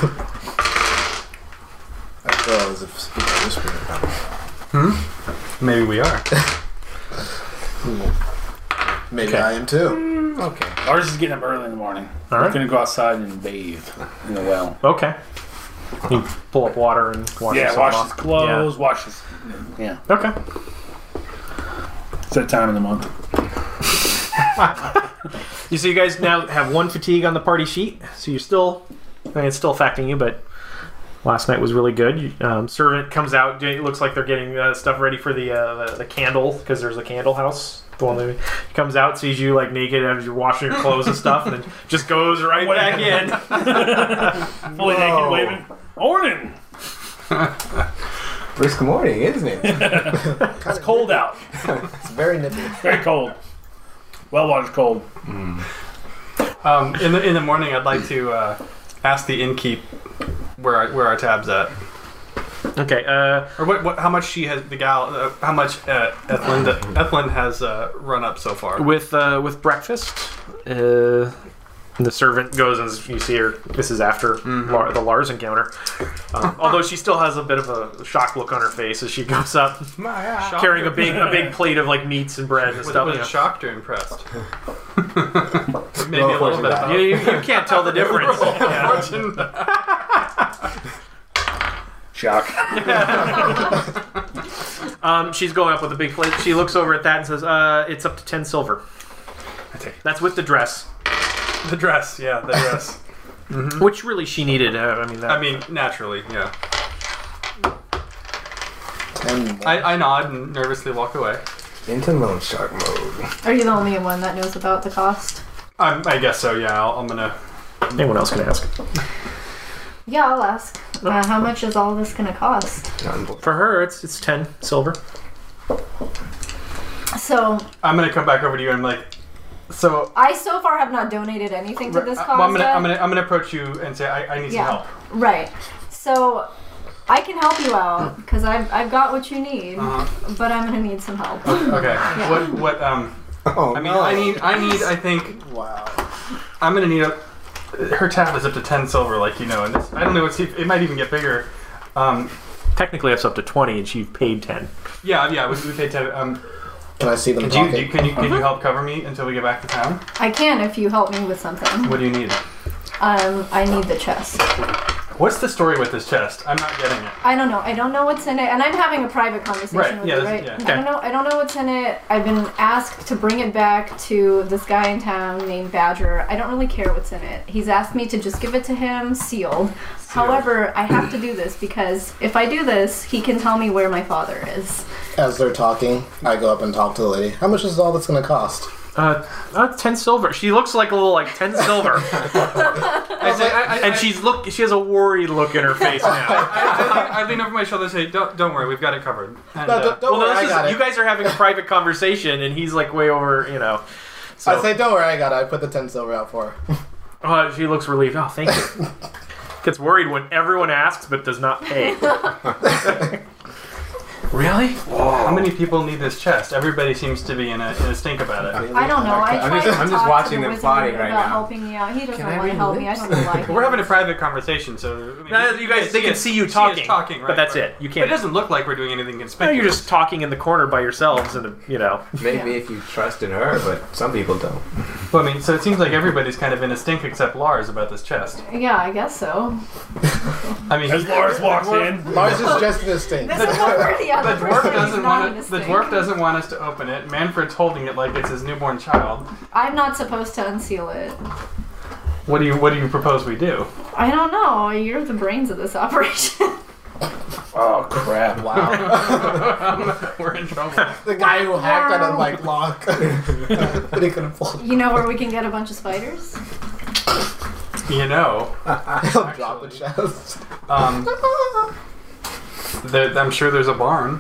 I feel as if people are whispering about me. Hmm? Maybe we are. Maybe Okay. I am too. Okay. Ours is getting up early in the morning. All We're right. gonna go outside and bathe in the well. Okay. You pull up water and wash yeah, yourself wash off. his clothes, wash his. Yeah, Yeah. Okay. it's that time of the month. You see, you guys now have one fatigue on the party sheet, so you're still, I mean, it's still affecting you, but last night was really good. You- Um, servant comes out. It looks like they're getting uh, stuff ready for the uh, the, the candle because there's a candle house. The one that he comes out, sees you like naked as you're washing your clothes and stuff, and then just goes right back in. Fully naked, waving. Morning. Brisk morning, isn't it? It's cold out. It's very nippy. Very cold. Well, water's cold. Um, in the in the morning, I'd like to uh, ask the innkeep where our, where our tab's at, Okay. Uh, or what, what how much she has the gal uh, how much uh, Ethland Ethland has uh, run up so far. with uh, with breakfast, uh, the servant goes and you see her. This is after Lar- the Lars encounter. Um, although she still has a bit of a shocked look on her face as she goes up, Shocked carrying or- a big a big plate of like meats and bread and Was, stuff. was you it know. shocked or impressed? Maybe Well, a little bit. fortunate. Of You, you, you can't tell the difference. Yeah. Shock. Um, she's going up with a big plate. She looks over at that and says, uh, "It's up to ten silver. That's with the dress, The dress, yeah, the dress. which really she needed. Uh, I mean, that, I mean, naturally, yeah. Ten more. I, I nod and nervously walk away. Into loan shark mode. Are you the only one that knows about the cost? I'm, I guess so. Yeah, I'll, I'm gonna. anyone else can ask. Yeah, I'll ask. Uh, how much is all this gonna cost? For her, it's it's ten silver. So I'm gonna come back over to you and like. So. I so far have not donated anything to this uh, cause. well, I'm gonna, yet. I'm gonna, I'm gonna approach you and say I, I need Yeah. some help. Right. So I can help you out because I've I've got what you need, Uh-huh. but I'm gonna need some help. Okay. What, what, um. Oh, I mean, no. I need, I need, I think Wow. I'm gonna need a. Her tab is up to ten silver, like you know, and this, I don't know. What's it might even get bigger. Um. Technically, it's up to twenty, and she paid ten. Yeah, yeah. We, we paid ten. Um. Can I see them Could you, talking? do, can you, can you help cover me until we get back to town? I can if you help me with something. What do you need? Um, I need the chest. What's the story with this chest? I'm not getting it. I don't know. I don't know what's in it, and I'm having a private conversation Right, with yeah, you, this- right? yeah. Okay. I don't know. I don't know what's in it. I've been asked to bring it back to this guy in town named Badger. I don't really care what's in it. He's asked me to just give it to him sealed. However, I have to do this because if I do this, he can tell me where my father is. As they're talking, I go up and talk to the lady. How much is all this going to cost? Uh, uh, ten silver. She looks like a little like ten silver, I say, I, I, and I, she's look. She has a worried look in her face now. I, I, I lean over my shoulder and say, "Don't, don't worry, we've got it covered." And, No, uh, don't, don't well, no, worry, this I got is, it. you guys are having a private conversation, and he's like way over. You know. So I say, don't worry, I got it. I put the ten silver out for her. uh, she looks relieved. Oh, thank you. Gets worried when everyone asks but does not pay. Really? How many people need this chest? Everybody seems to be in a, in a stink about it. I don't know. I I'm tried just- to I'm just talk watching to the them wizard plotting right about now. helping me out. He doesn't Can I want to read help me. I don't know why. We're having a private conversation, so I mean, No, you guys, they can see you us talking, talking, right? but that's right. it. You But can't. it doesn't look like we're doing anything No, conspicuous. you're just talking in the corner by yourselves, and you know. Maybe Yeah. if you trust in her, but some people don't. Well, I mean, so it seems like everybody's kind of in a stink except Lars about this chest. Yeah, I guess so. I mean, As Lars walks in, Lars is just in a stink. This is what we're the the other dwarf person. He's doesn't not want in a it. The stink. dwarf doesn't want us to open it. Manfred's holding it like it's his newborn child. I'm not supposed to unseal it. What do you What do you propose we do? I don't know. You're the brains of this operation. oh crap! Wow. We're in trouble. The guy who hacked on a like lock. But he couldn't pull it. You know where we can get a bunch of spiders? You know, He'll drop the chest. um, there, I'm sure there's a barn.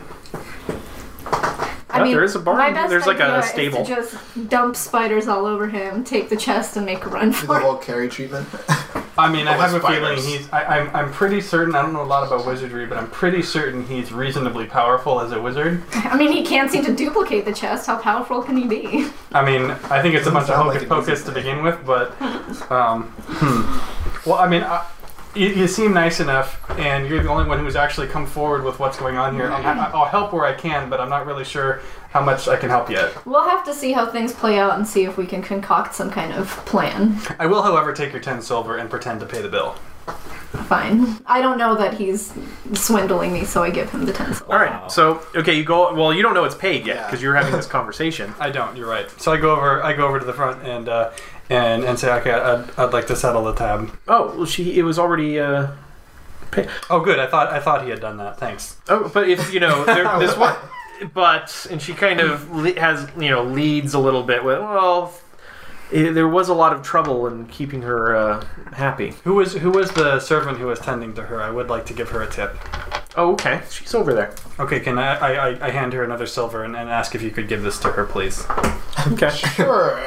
I Yeah, mean, there is a barn. My best There's like a idea is stable. to just dump spiders all over him, take the chest, and make a run Do the for it. whole carry treatment. I mean, I Oh, have a spiders. feeling he's. I, I'm. I'm pretty certain. I don't know a lot about wizardry, but I'm pretty certain he's reasonably powerful as a wizard. I mean, he can't seem to duplicate the chest. How powerful can he be? I mean, I think it's a Doesn't bunch of sound hocus like an pocus easy to thing. begin with, but um, hmm. Well, I mean, I, you, you seem nice enough, and you're the only one who's actually come forward with what's going on here. I'm, I'll help where I can, but I'm not really sure how much I can help yet. We'll have to see how things play out and see if we can concoct some kind of plan. I will, however, take your ten silver and pretend to pay the bill. Fine. I don't know that he's swindling me, so I give him the ten silver. All right. So okay, you go. Well, you don't know it's paid yet Yeah. because you're having this conversation. I don't. You're right. So I go over. I go over to the front and uh, and and say, okay, I'd, I'd like to settle the tab. Oh, well, she. It was already. Uh, paid. Oh, good. I thought I thought he had done that. Thanks. Oh, but if you know, there, this one. But and she kind of le- has you know leads a little bit with well. It, there was a lot of trouble in keeping her uh, happy. Who was who was the servant who was tending to her? I would like to give her a tip. Oh, okay. She's over there. Okay, can I I, I- I hand her another silver and, and ask if you could give this to her, please? Okay. Sure.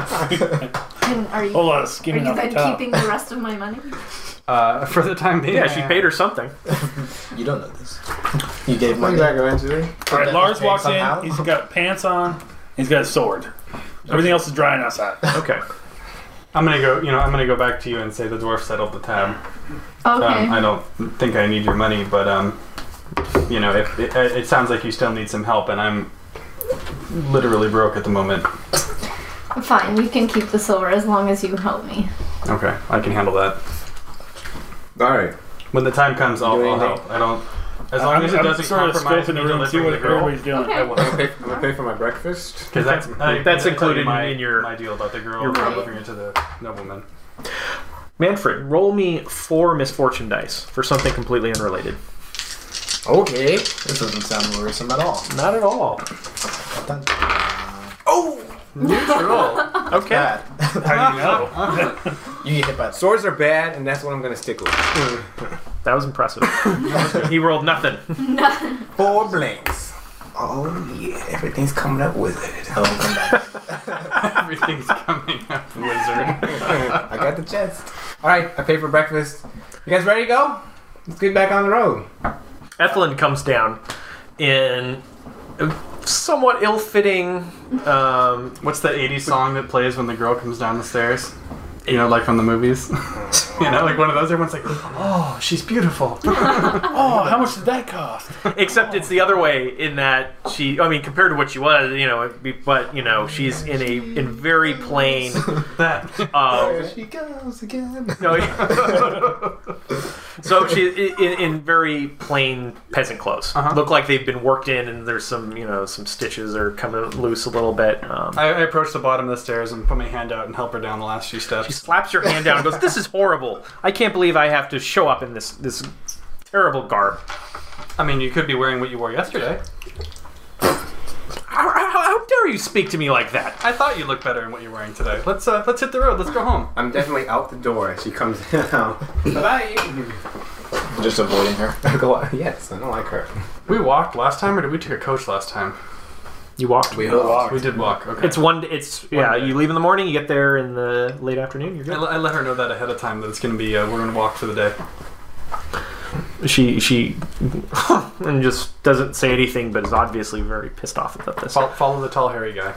And are you, Hold on, are skimming you off the then top. keeping the rest of my money? Uh, for the time being. Yeah, she paid her something. You don't know this. You gave Money money. back eventually. All right, That Lars was paid walks somehow? in. He's got pants on. He's got a sword. Everything else is drying outside. Okay. I'm gonna go. You know, I'm gonna go back to you and say the dwarf settled the tab. Okay. Um, I don't think I need your money, but um, you know, if it, it sounds like you still need some help, and I'm literally broke at the moment. Fine, you can keep the silver as long as you help me. Okay, I can handle that. All right. When the time comes, I'll, Do I'll anything. help. I don't. As long I'm, as it I'm doesn't sort of compromise scoping me the room, see delivering what the girl. everybody's doing. Okay. I will. I'm gonna pay, I'm gonna pay for my breakfast. Because that's I, That's I included my, in your- my deal about the girl your- delivering it to the nobleman. Manfred, roll me four misfortune dice for something completely unrelated. Okay. This doesn't sound worrisome at all. Not at all. Neutral. Okay. Bad. How do you know? You get hit by Swords are bad, and that's what I'm gonna stick with. That was impressive. He rolled nothing. Four blanks. Oh yeah, everything's coming up with it. Oh, come back. Everything's coming up, wizard. I got the chest. All right, I paid for breakfast. You guys ready to go? Let's get back on the road. Ethelyn comes down in a somewhat ill-fitting. Um, What's the eighties song that plays when the girl comes down the stairs? You know, like from the movies. You know, like one of those. Everyone's like, "Oh, she's beautiful." Oh, how much did that cost? except it's the other way in that she. I mean, compared to what she was, you know, it'd be- but you know, she's in a in very plain. That. Uh, There she goes again. no, So she in, in very plain peasant clothes. Uh-huh. Look like they've been worked in, and there's some you know some stitches are coming loose a little bit. Um, I, I approach the bottom of the stairs and put my hand out and help her down the last few steps. she slaps your hand down and goes, "This is horrible. I can't believe I have to show up in this this terrible garb." I mean, you could be wearing what you wore yesterday. How, how, how dare you speak to me like that? I thought you looked better in what you're wearing today. Let's uh, let's hit the road. Let's go home. I'm definitely out the door as she comes down. Bye. Just avoiding her. Go on. Yes, I don't like her. We walked last time, or did we take a coach last time? You walked. We Walked. walked. We did walk. Okay. It's one. It's yeah. day. You leave in the morning. You get there in the late afternoon. You're I, good. l- I let her know that ahead of time that it's going to be uh, we're going to walk for the day. She she and just doesn't say anything, but is obviously very pissed off about this. Follow, follow the tall, hairy guy.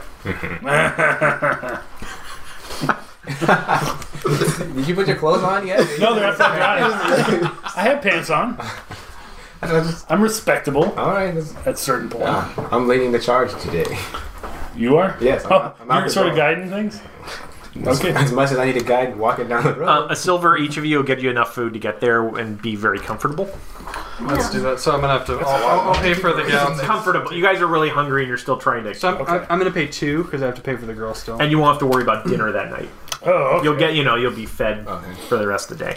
Did you put your clothes on yet? No, they're upside down. I have pants on. I'm respectable All right. This, at certain point. uh, I'm leading the charge today. You are? Yes. I'm, Oh, I'm out you're the sort of door. guiding things? As, Okay. as much as I need a guide walking down the road. Um, a silver each of you will get you enough food to get there and be very comfortable. Let's do that. So I'm going to have to. I'll, I'll, I'll pay for the gal. Comfortable. You guys are really hungry and you're still trying to. So I'm, Okay. I'm, I'm going to pay two because I have to pay for the girl still. And you won't have to worry about dinner that night. Oh, okay. You'll get, you know, you'll be fed Okay. for the rest of the day.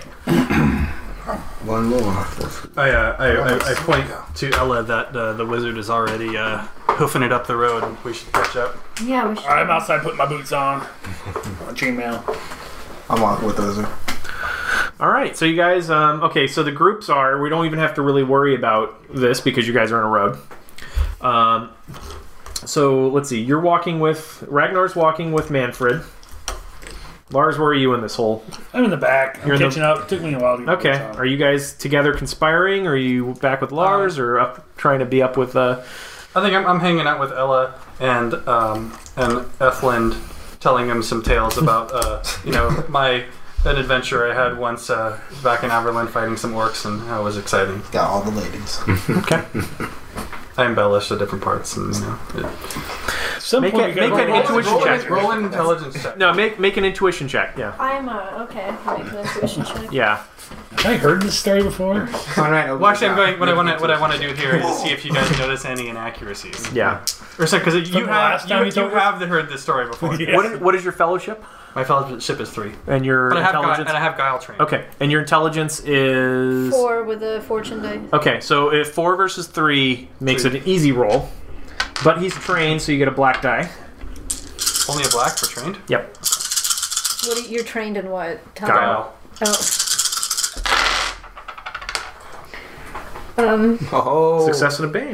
One more. I, uh, I, I, I point to Ella that uh, the wizard is already uh, hoofing it up the road and we should catch up. Yeah, we should. I'm outside putting my boots on. On chainmail. I'm walking with the wizard. All right, so you guys, um, okay, so the groups are, we don't even have to really worry about this because you guys are on a road. Um, so let's see, you're walking with, Ragnar's walking with Manfred. Lars, where are you in this whole? I'm in the back. I'm You're in the- catching up. It took me a while to get Okay, my boots on. are you guys together conspiring? Or are you back with Lars or up trying to be up with, uh, I think I'm, I'm hanging out with Ella and um, and Ethland, telling him some tales about uh, you know my an adventure I had once uh, back in Averland fighting some orcs, and that was exciting. Got all the ladies. okay. I embellished the different parts, and you know. It, Some Make point it- we gotta make roll- an intuition roll, check. An, roll an intelligence check. No, make make an intuition check, yeah. I'm uh, okay. I'll make an intuition check. Yeah. Have I heard this story before? All right. Well, actually, I'm going. What I want to what I want to do here is to see if you guys notice any inaccuracies. Yeah. Or so, because you the have last time you, you told you us? have heard this story before. Yeah. What is, what is your fellowship? My fellowship is three, And your but I have guile, intelligence? and I have guile training. Okay, and your intelligence is Four with a fortune die. okay. So if four versus three makes it an easy roll, but he's trained, so you get a black die. Only a black for trained. Yep, What are, you're trained in what? Tell me. guile. Oh. Um. Oh. Success and a bane.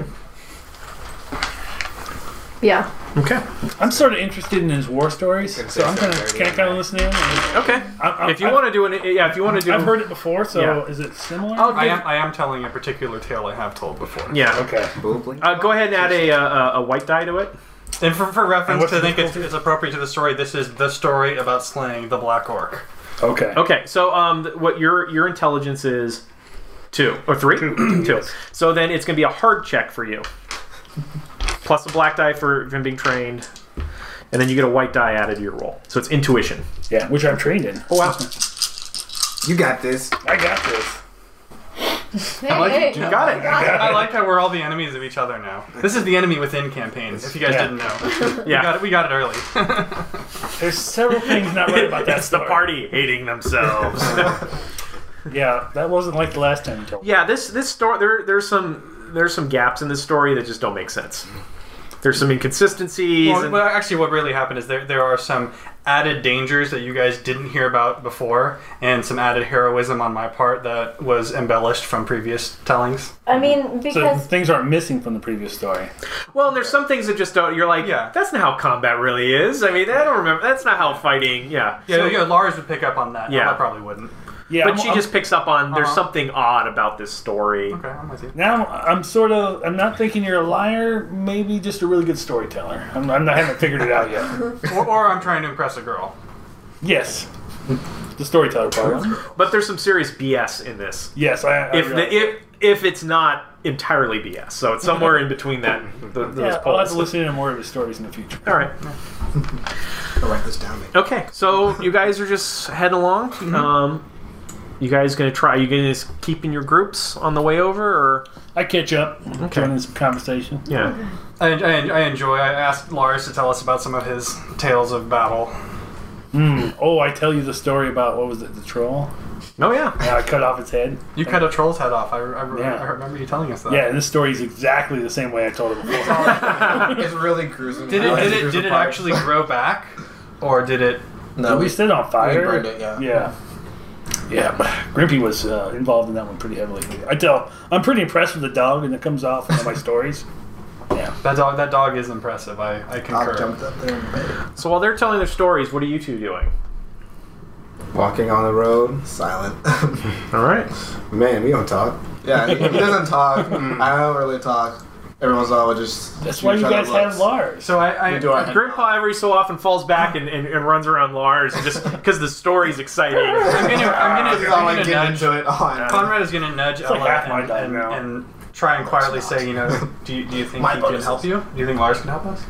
Yeah. Okay, I'm sort of interested in his war stories, Gonna so say I'm kind something of dirty can I kind of on listen in. I, okay. I, If you I've- want to do it, yeah. If you want to do, I've heard it before, so Yeah. is it similar? I'll I give- am I am telling a particular tale I have told before. yeah. Okay. Boobly. Uh, go ahead and add a, uh, a white die to it. And for, for And reference, what's to the think it's, difficulty? it's appropriate to the story, this is the story about slaying the Black Orc. Okay. Okay, so um, th- what your your intelligence is two or three, Two. two. Yes. So then it's gonna be a hard check for you, plus a black die for him being trained, and then you get a white die added to your roll. So it's intuition. Yeah, which I'm trained in. Oh wow! You got this. I got this. Hey, like hey. it. You got it. I like how we're all the enemies of each other now. This is the enemy within campaigns, if you guys Yeah. didn't know. We Yeah. got it, we got it early. There's several things not right about that It's the story. party hating themselves. Yeah, that wasn't like the last time you told me. Yeah, this this story there there's some there's some gaps in this story that just don't make sense. There's some inconsistencies. Well, and- well, actually, what really happened is there there are some added dangers that you guys didn't hear about before, and some added heroism on my part that was embellished from previous tellings. I mean, So because things aren't missing from the previous story. Well, and there's some things that just don't. You're like, Yeah. that's not how combat really is. I mean, I don't remember. That's not how fighting. Yeah. Yeah, So- yeah, Lars would pick up on that. Yeah. I probably wouldn't. Yeah, but I'm- she I'm- just picks up on there's Uh-huh. something odd about this story. Okay, I'm with you. now I'm sort of I'm not thinking you're a liar. Maybe just a really good storyteller. I'm, I'm not, I haven't figured it out yet. Or, or I'm trying to impress a girl. Yes, the storyteller part. But there's some serious B S in this. Yes, I. I If realize the, if if it's not entirely B S, so it's somewhere in between that. The, those yeah, I'll have poles. to listen to more of his stories in the future. All right. I'll write this down. Maybe. Okay. So you guys are just heading along. Mm-hmm. Um, you guys gonna try? You guys keeping your groups on the way over, or I catch up, Okay. join in some conversation. yeah? I, I, I enjoy. I asked Lars to tell us about some of his tales of battle. Mm. Oh, I tell you the story about, what was it, the troll? Oh yeah. Yeah, I cut off its head. You cut a troll's head off. I, I, Yeah. I remember you telling us that. Yeah, and this story is exactly the same way I told it before. It's really gruesome. Did I it? like Did the it? gruesome Did it parts. actually grow back, or did it? No, we we set it on fire. we burned it, yeah. Yeah. Yeah, Grimpy was uh, involved in that one pretty heavily. I tell, I'm pretty impressed with the dog, and it comes off in all my stories. Yeah. That dog. That dog is impressive. I, I I concur. jumped up there and bit it. So while they're telling their stories, what are you two doing? Walking on the road. Silent. All right. Man, we don't talk. yeah, he, he doesn't talk. I don't really talk. Everyone's always just. That's why you each other guys have looks. Lars. So I, I We do our head Grandpa every so often falls back and, and, and runs around Lars just because the story's exciting. I'm gonna, I'm gonna, This is all I'm I gonna get nudge. into it on. Conrad is gonna nudge like Ella half my and, dog and, now. and try and quietly it's not. say, you know, do you, do you think My he can bonus help is- you? Do you think Lars can help us?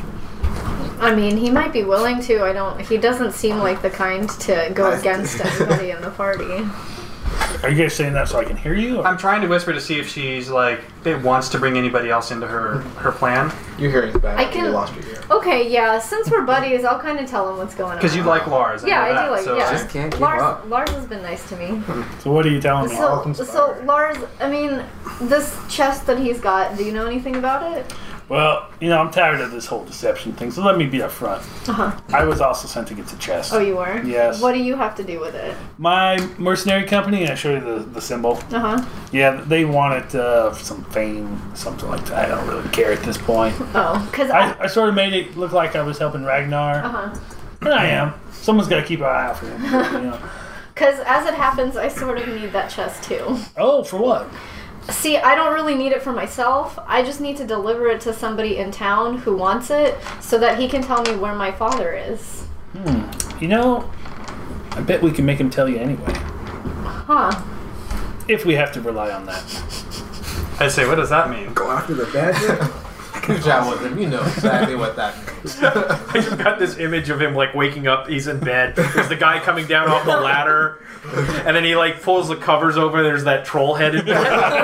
I mean, he might be willing to. I don't. He doesn't seem like the kind to go Nice. against anybody in the party. Are you guys saying that so I can hear you? or- I'm trying to whisper to see if she's like it wants to bring anybody else into her her plan. Your hearing's bad. I You can- lost your hearing. Okay, yeah. Since we're buddies, I'll kind of tell him what's going on. Because you like Lars. I Yeah, know I do that, like- so yeah. Just can't keep Lars, up. Lars has been nice to me. So what are you telling me? So, conspiring. so Lars, I mean, this chest that he's got. Do you know anything about it? Well, you know, I'm tired of this whole deception thing, so let me be upfront. Uh huh. I was also sent to get the chest. Oh, you were. Yes. What do you have to do with it? My mercenary company, and I showed you the, the symbol. Uh huh. Yeah, they wanted uh, some fame, something like that. I don't really care at this point. Oh, because I. I, I sort of made it look like I was helping Ragnar. Uh huh. And I am. Someone's got to keep an eye out for him. You know. Because as it happens, I sort of need that chest too. Oh, for what? See, I don't really need it for myself. I just need to deliver it to somebody in town who wants it so that he can tell me where my father is. Hmm. You know, I bet we can make him tell you anyway. Huh. If we have to rely on that. I say, what does that mean? Go after the badger? Good job with him. You know exactly what that means. I just got this image of him like waking up. He's in bed. There's the guy coming down off the ladder, and then he like pulls the covers over. There's that troll head in there.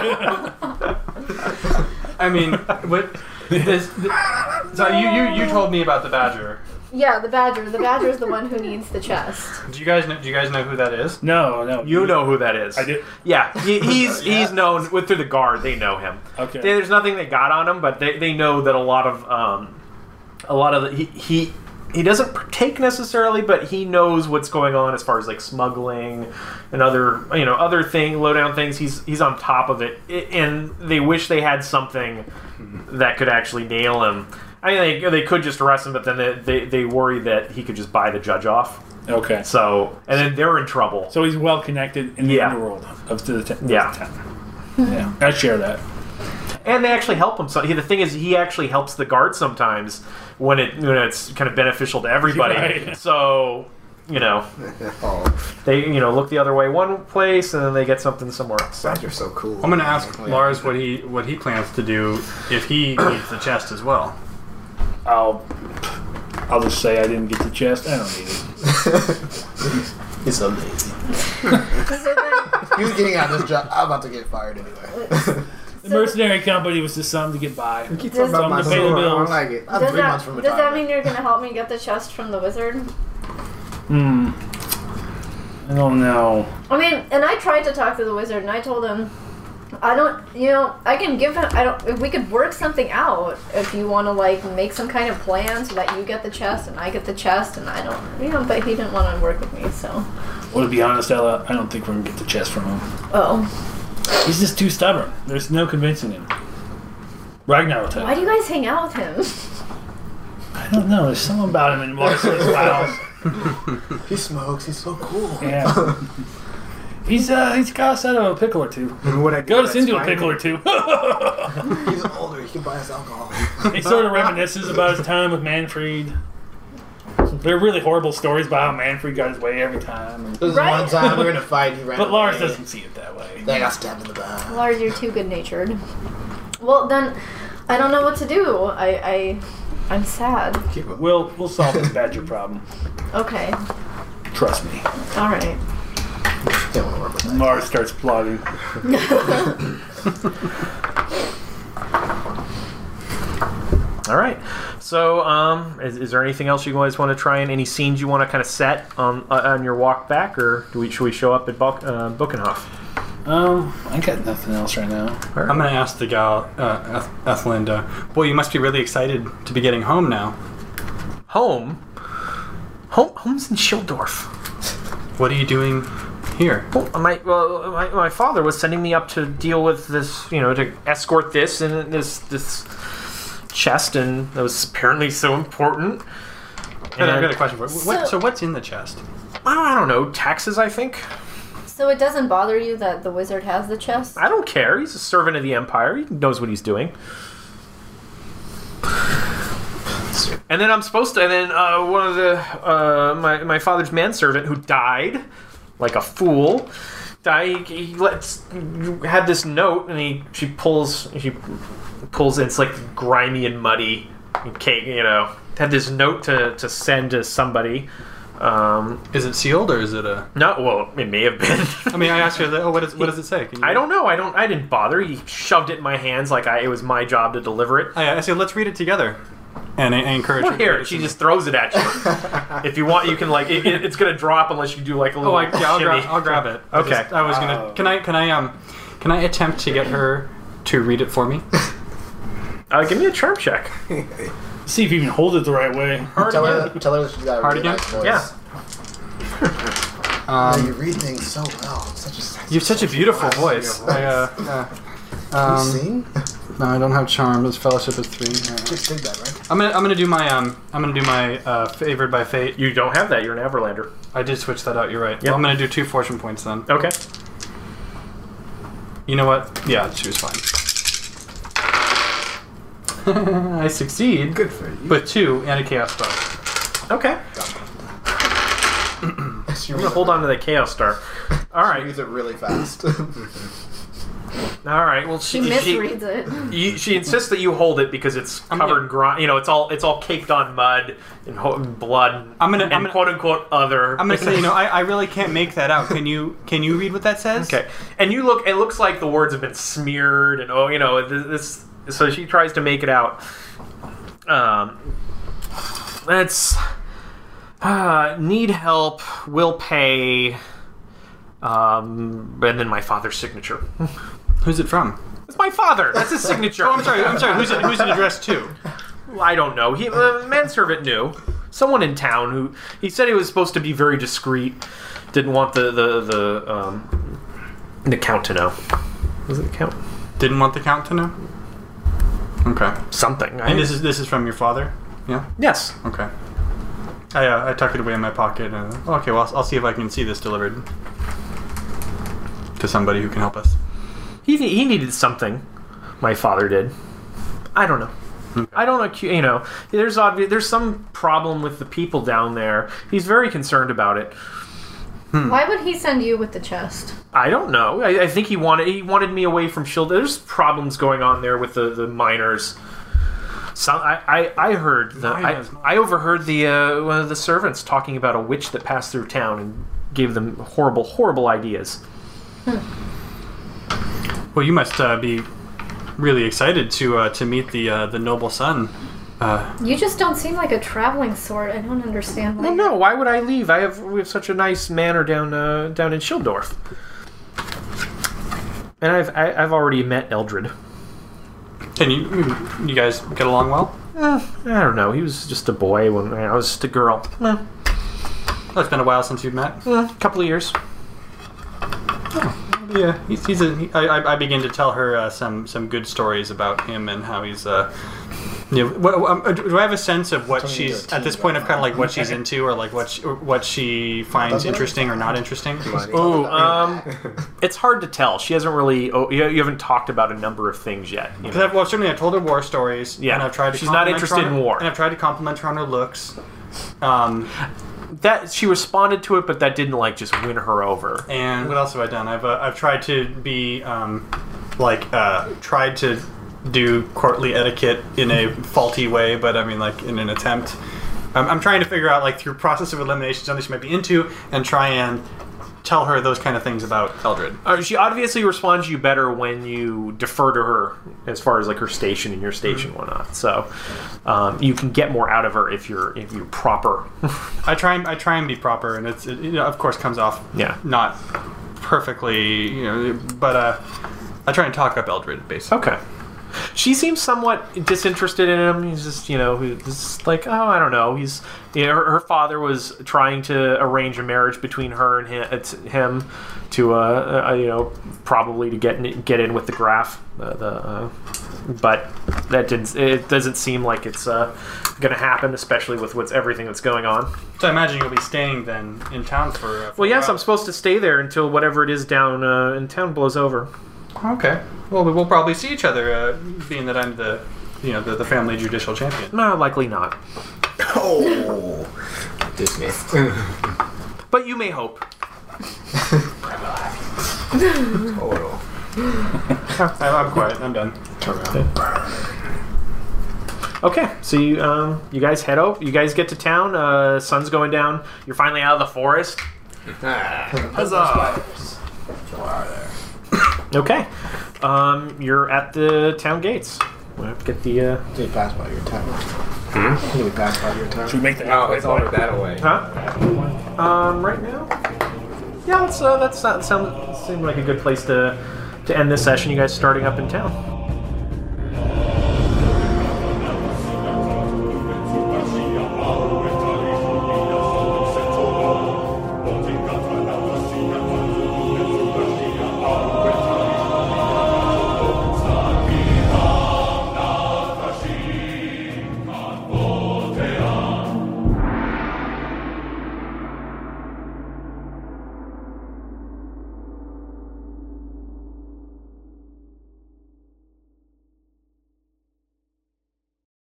I mean, what? This, th- so you, you you told me about the badger. Yeah, the badger. The badger is the one who needs the chest. Do you guys know? Do you guys know who that is? No, no. You know who that is. I did. Yeah, he, he's he's known with through the guard. They know him. Okay. There's nothing they got on him, but they, they know that a lot of um, a lot of the, he he he doesn't partake necessarily, but he knows what's going on as far as like smuggling and other you know other thing low down things. He's he's on top of it, I and they wish they had something that could actually nail him. I mean, they, they could just arrest him, but then they, they they worry that he could just buy the judge off. Okay. So and then they're in trouble. So he's well connected in the Yeah. underworld of the, t- Yeah. the town. Yeah, I share that. And they actually help him. So he, the thing is, he actually helps the guard sometimes when it when it's kind of beneficial to everybody. Right. So you know, they you know look the other way one place, and then they get something somewhere else. Badger's so cool. I'm gonna ask Lars what he what he plans to do if he needs the chest as well. I'll I'll just say I didn't get the chest. I don't need it. He's so lazy. So then, He was getting out of this job. I'm about to get fired anyway. The mercenary company was just something to get by. You keep Does- talking about my Something to pay the sword. I don't bills. like it. I'm does three months that, from does that retirement. mean you're going to help me get the chest from the wizard? Hmm. I don't know. I mean, and I tried to talk to the wizard, and I told him, I don't, you know, I can give him, I don't, if we could work something out, if you want to, like, make some kind of plan so that you get the chest and I get the chest, and I don't, you know, but he didn't want to work with me, so. Well, to be honest, Ella, I don't think we're gonna get the chest from him. Oh. He's just too stubborn. There's no convincing him. Ragnar will tell Why you. do you guys hang out with him? I don't know. There's something about him in Marcel's house. He smokes. He's so cool. Yeah. He's uh he's got us out of a pickle or two. And what I Got us that's into a fine. pickle or two. He's older. He can buy us alcohol. He sort of reminisces about his time with Manfred. They're really horrible stories about how Manfred got his way every time. And- There was Right? one time we were in a fight. He ran. but Lars away. doesn't see it that way. Then I got stabbed in the back. Lars, you're too good-natured. Well, then, I don't know what to do. I, I, I'm sad. Keep up. We'll we'll solve this badger problem. Okay. Trust me. All right. Can't want to work with that. Lars starts plotting. All right. So, um, is, is there anything else you guys want to try and any scenes you want to kind of set on uh, on your walk back, or do we should we show up at Buk- uh, Buchenhof? Um, I got nothing else right now. I'm going to ask the gal, uh, Eth- Ethelinda, boy, you must be really excited to be getting home now. Home. Home. Home's in Schildorf. What are you doing here? Well, my, well, my my father was sending me up to deal with this, you know, to escort this and this this chest, and that was apparently so important. And I've And- got a question for you. What, So- so what's in the chest? I don't know, taxes, I think. So it doesn't bother you that the wizard has the chest? I don't care. He's a servant of the Empire. He knows what he's doing. And then I'm supposed to. And then uh, one of the uh, my my father's manservant who died like a fool. Died. He, he lets had this note, and he she pulls she pulls. It's like grimy and muddy. Cake, you know. Had this note to to send to somebody. Um, Is it sealed or is it a... no, well, it may have been. I mean, I asked her, oh, what, is, what does it say? Can you... I don't know. I don't. I didn't bother. He shoved it in my hands like I, it was my job to deliver it. I, I said, let's read it together. And I, I encourage Well, her to here, read it she to just throws it at you. If you want, you can like. It, it- it's gonna drop unless you do like a me. little Oh, I, yeah, I'll, shimmy. gra- I'll grab it. I Okay. just- I was gonna... Can I, can I, um... Can I attempt to get her to read it for me? Uh, give me a charm check. See if you can hold it the right way. Tell her, tell her that she's got a Hard really again? nice voice. Yeah. Yeah, Um, you read things so well. Such a, you have such a beautiful Nice. voice. I, uh, uh, Can um, you sing? no, I don't have charm. This fellowship is three. Just sing that, right? I'm gonna, I'm gonna do my, um, I'm gonna do my uh, favored by fate. You don't have that. You're an Everlander. I did switch that out. You're right. Yep. Well, I'm gonna do two fortune points then. Okay. You know what? Yeah, she was fine. I succeed. Good for you. With two and a chaos spell. Okay. She I'm gonna hold on to the Chaos Star. All right. reads it really fast. All right. Well, She she she, misreads it. you, she insists that you hold it because it's I'm covered gonna- in grime. You know, it's all it's all caked on mud and ho- blood. I'm gonna- and I'm gonna- quote unquote other. I'm gonna say, you know, I, I really can't make that out. Can you can you read what that says? Okay, and you look. It looks like the words have been smeared, and oh, you know this. So she tries to make it out. Um, let's uh, need help. Will pay. Um, and then my father's signature. Who's it from? It's my father. That's his signature. Oh, I'm sorry. I'm sorry. Who's it, who's it addressed to? I don't know. He, the manservant knew. Someone in town who he said he was supposed to be very discreet. Didn't want the the the um, the count to know. Was it the count? Didn't want the count to know. Okay. Something. I, And this is this is from your father. Yeah. yes. Okay. I uh, I tuck it away in my pocket. And, okay. Well, I'll, I'll see if I can see this delivered to somebody who can help us. He he needed something. My father did. I don't know. Okay. I don't accu- you know. There's obvious. There's some problem with the people down there. He's very concerned about it. Why would he send you with the chest? I don't know. I, I think he wanted he wanted me away from Shield. There's problems going on there with the, the miners. Some I, I, I heard the I, Miners, I overheard the uh, one of the servants talking about a witch that passed through town and gave them horrible horrible ideas. Well, you must uh, be really excited to uh, to meet the uh, the noble son. Uh, You just don't seem like a traveling sort. I don't understand why. Well, no. Why would I leave? I have we have such a nice manor down uh, down in Schildorf, and I've I, I've already met Eldred. and you you guys get along well? Eh, I don't know. He was just a boy when I was just a girl. Eh, Oh, it's been a while since you've met. eh, a couple of years. Yeah, he's, he's a. He, I, I- I begin to tell her uh, some some good stories about him and how he's. Uh, you know, what, um, do I have a sense of what Turning into she's a at this teen point of right kind of now. like what she's into or like what she, or what she finds Doesn't it? interesting or not interesting? Ooh, um, it's hard to tell. She hasn't really. Oh, you, you haven't talked about a number of things yet. You Because know? I've, well, certainly I told her war stories. Yeah, and I've tried to. she's not compliment interested her on in her- war. and I've tried to compliment her on her looks. Um, That she responded to it, but that didn't like just win her over. and what else have I done? I've uh, I've tried to be um, like uh, tried to do courtly etiquette in a faulty way, but I mean like in an attempt. I'm, I'm trying to figure out like through process of elimination something she might be into, and try and tell her those kind of things about Eldred. Uh, she obviously responds to you better when you defer to her as far as like her station and your station and whatnot. So um, you can get more out of her if you're if you're proper. I try and I try and be proper, and it's it, you know, of course comes off Yeah. not perfectly, you know, but uh, I try and talk up Eldred basically. Okay. She seems somewhat disinterested in him. He's just, you know, he's just like, oh, I don't know. He's, you know, her, her father was trying to arrange a marriage between her and him, it's him to, uh, uh, you know, probably to get in, get in with the Graf. Uh, the, uh, but that didn't. It doesn't seem like it's uh, going to happen, especially with what's everything that's going on. So I imagine you'll be staying then in town for. Uh, for Well, a yes, while. I'm supposed to stay there until whatever it is down uh, in town blows over. Okay. Well, we'll probably see each other, uh, being that I'm the, you know, the, the family judicial champion. No, likely not. Oh, dismissed. But you may hope. Total. I'm quiet. I'm done. Okay, so you um, you guys head out. You guys get to town. Uh, sun's going down. You're finally out of the forest. Huzzah! Okay, um, you're at the town gates. We'll have to get the. Uh, Did we pass by your town? Hmm? Did we pass by your town? Should we make that? No, it's over that away. huh? Um, right now. Yeah, let's. Uh, that's that sounds seemed like a good place to to end this session. You guys starting up in town.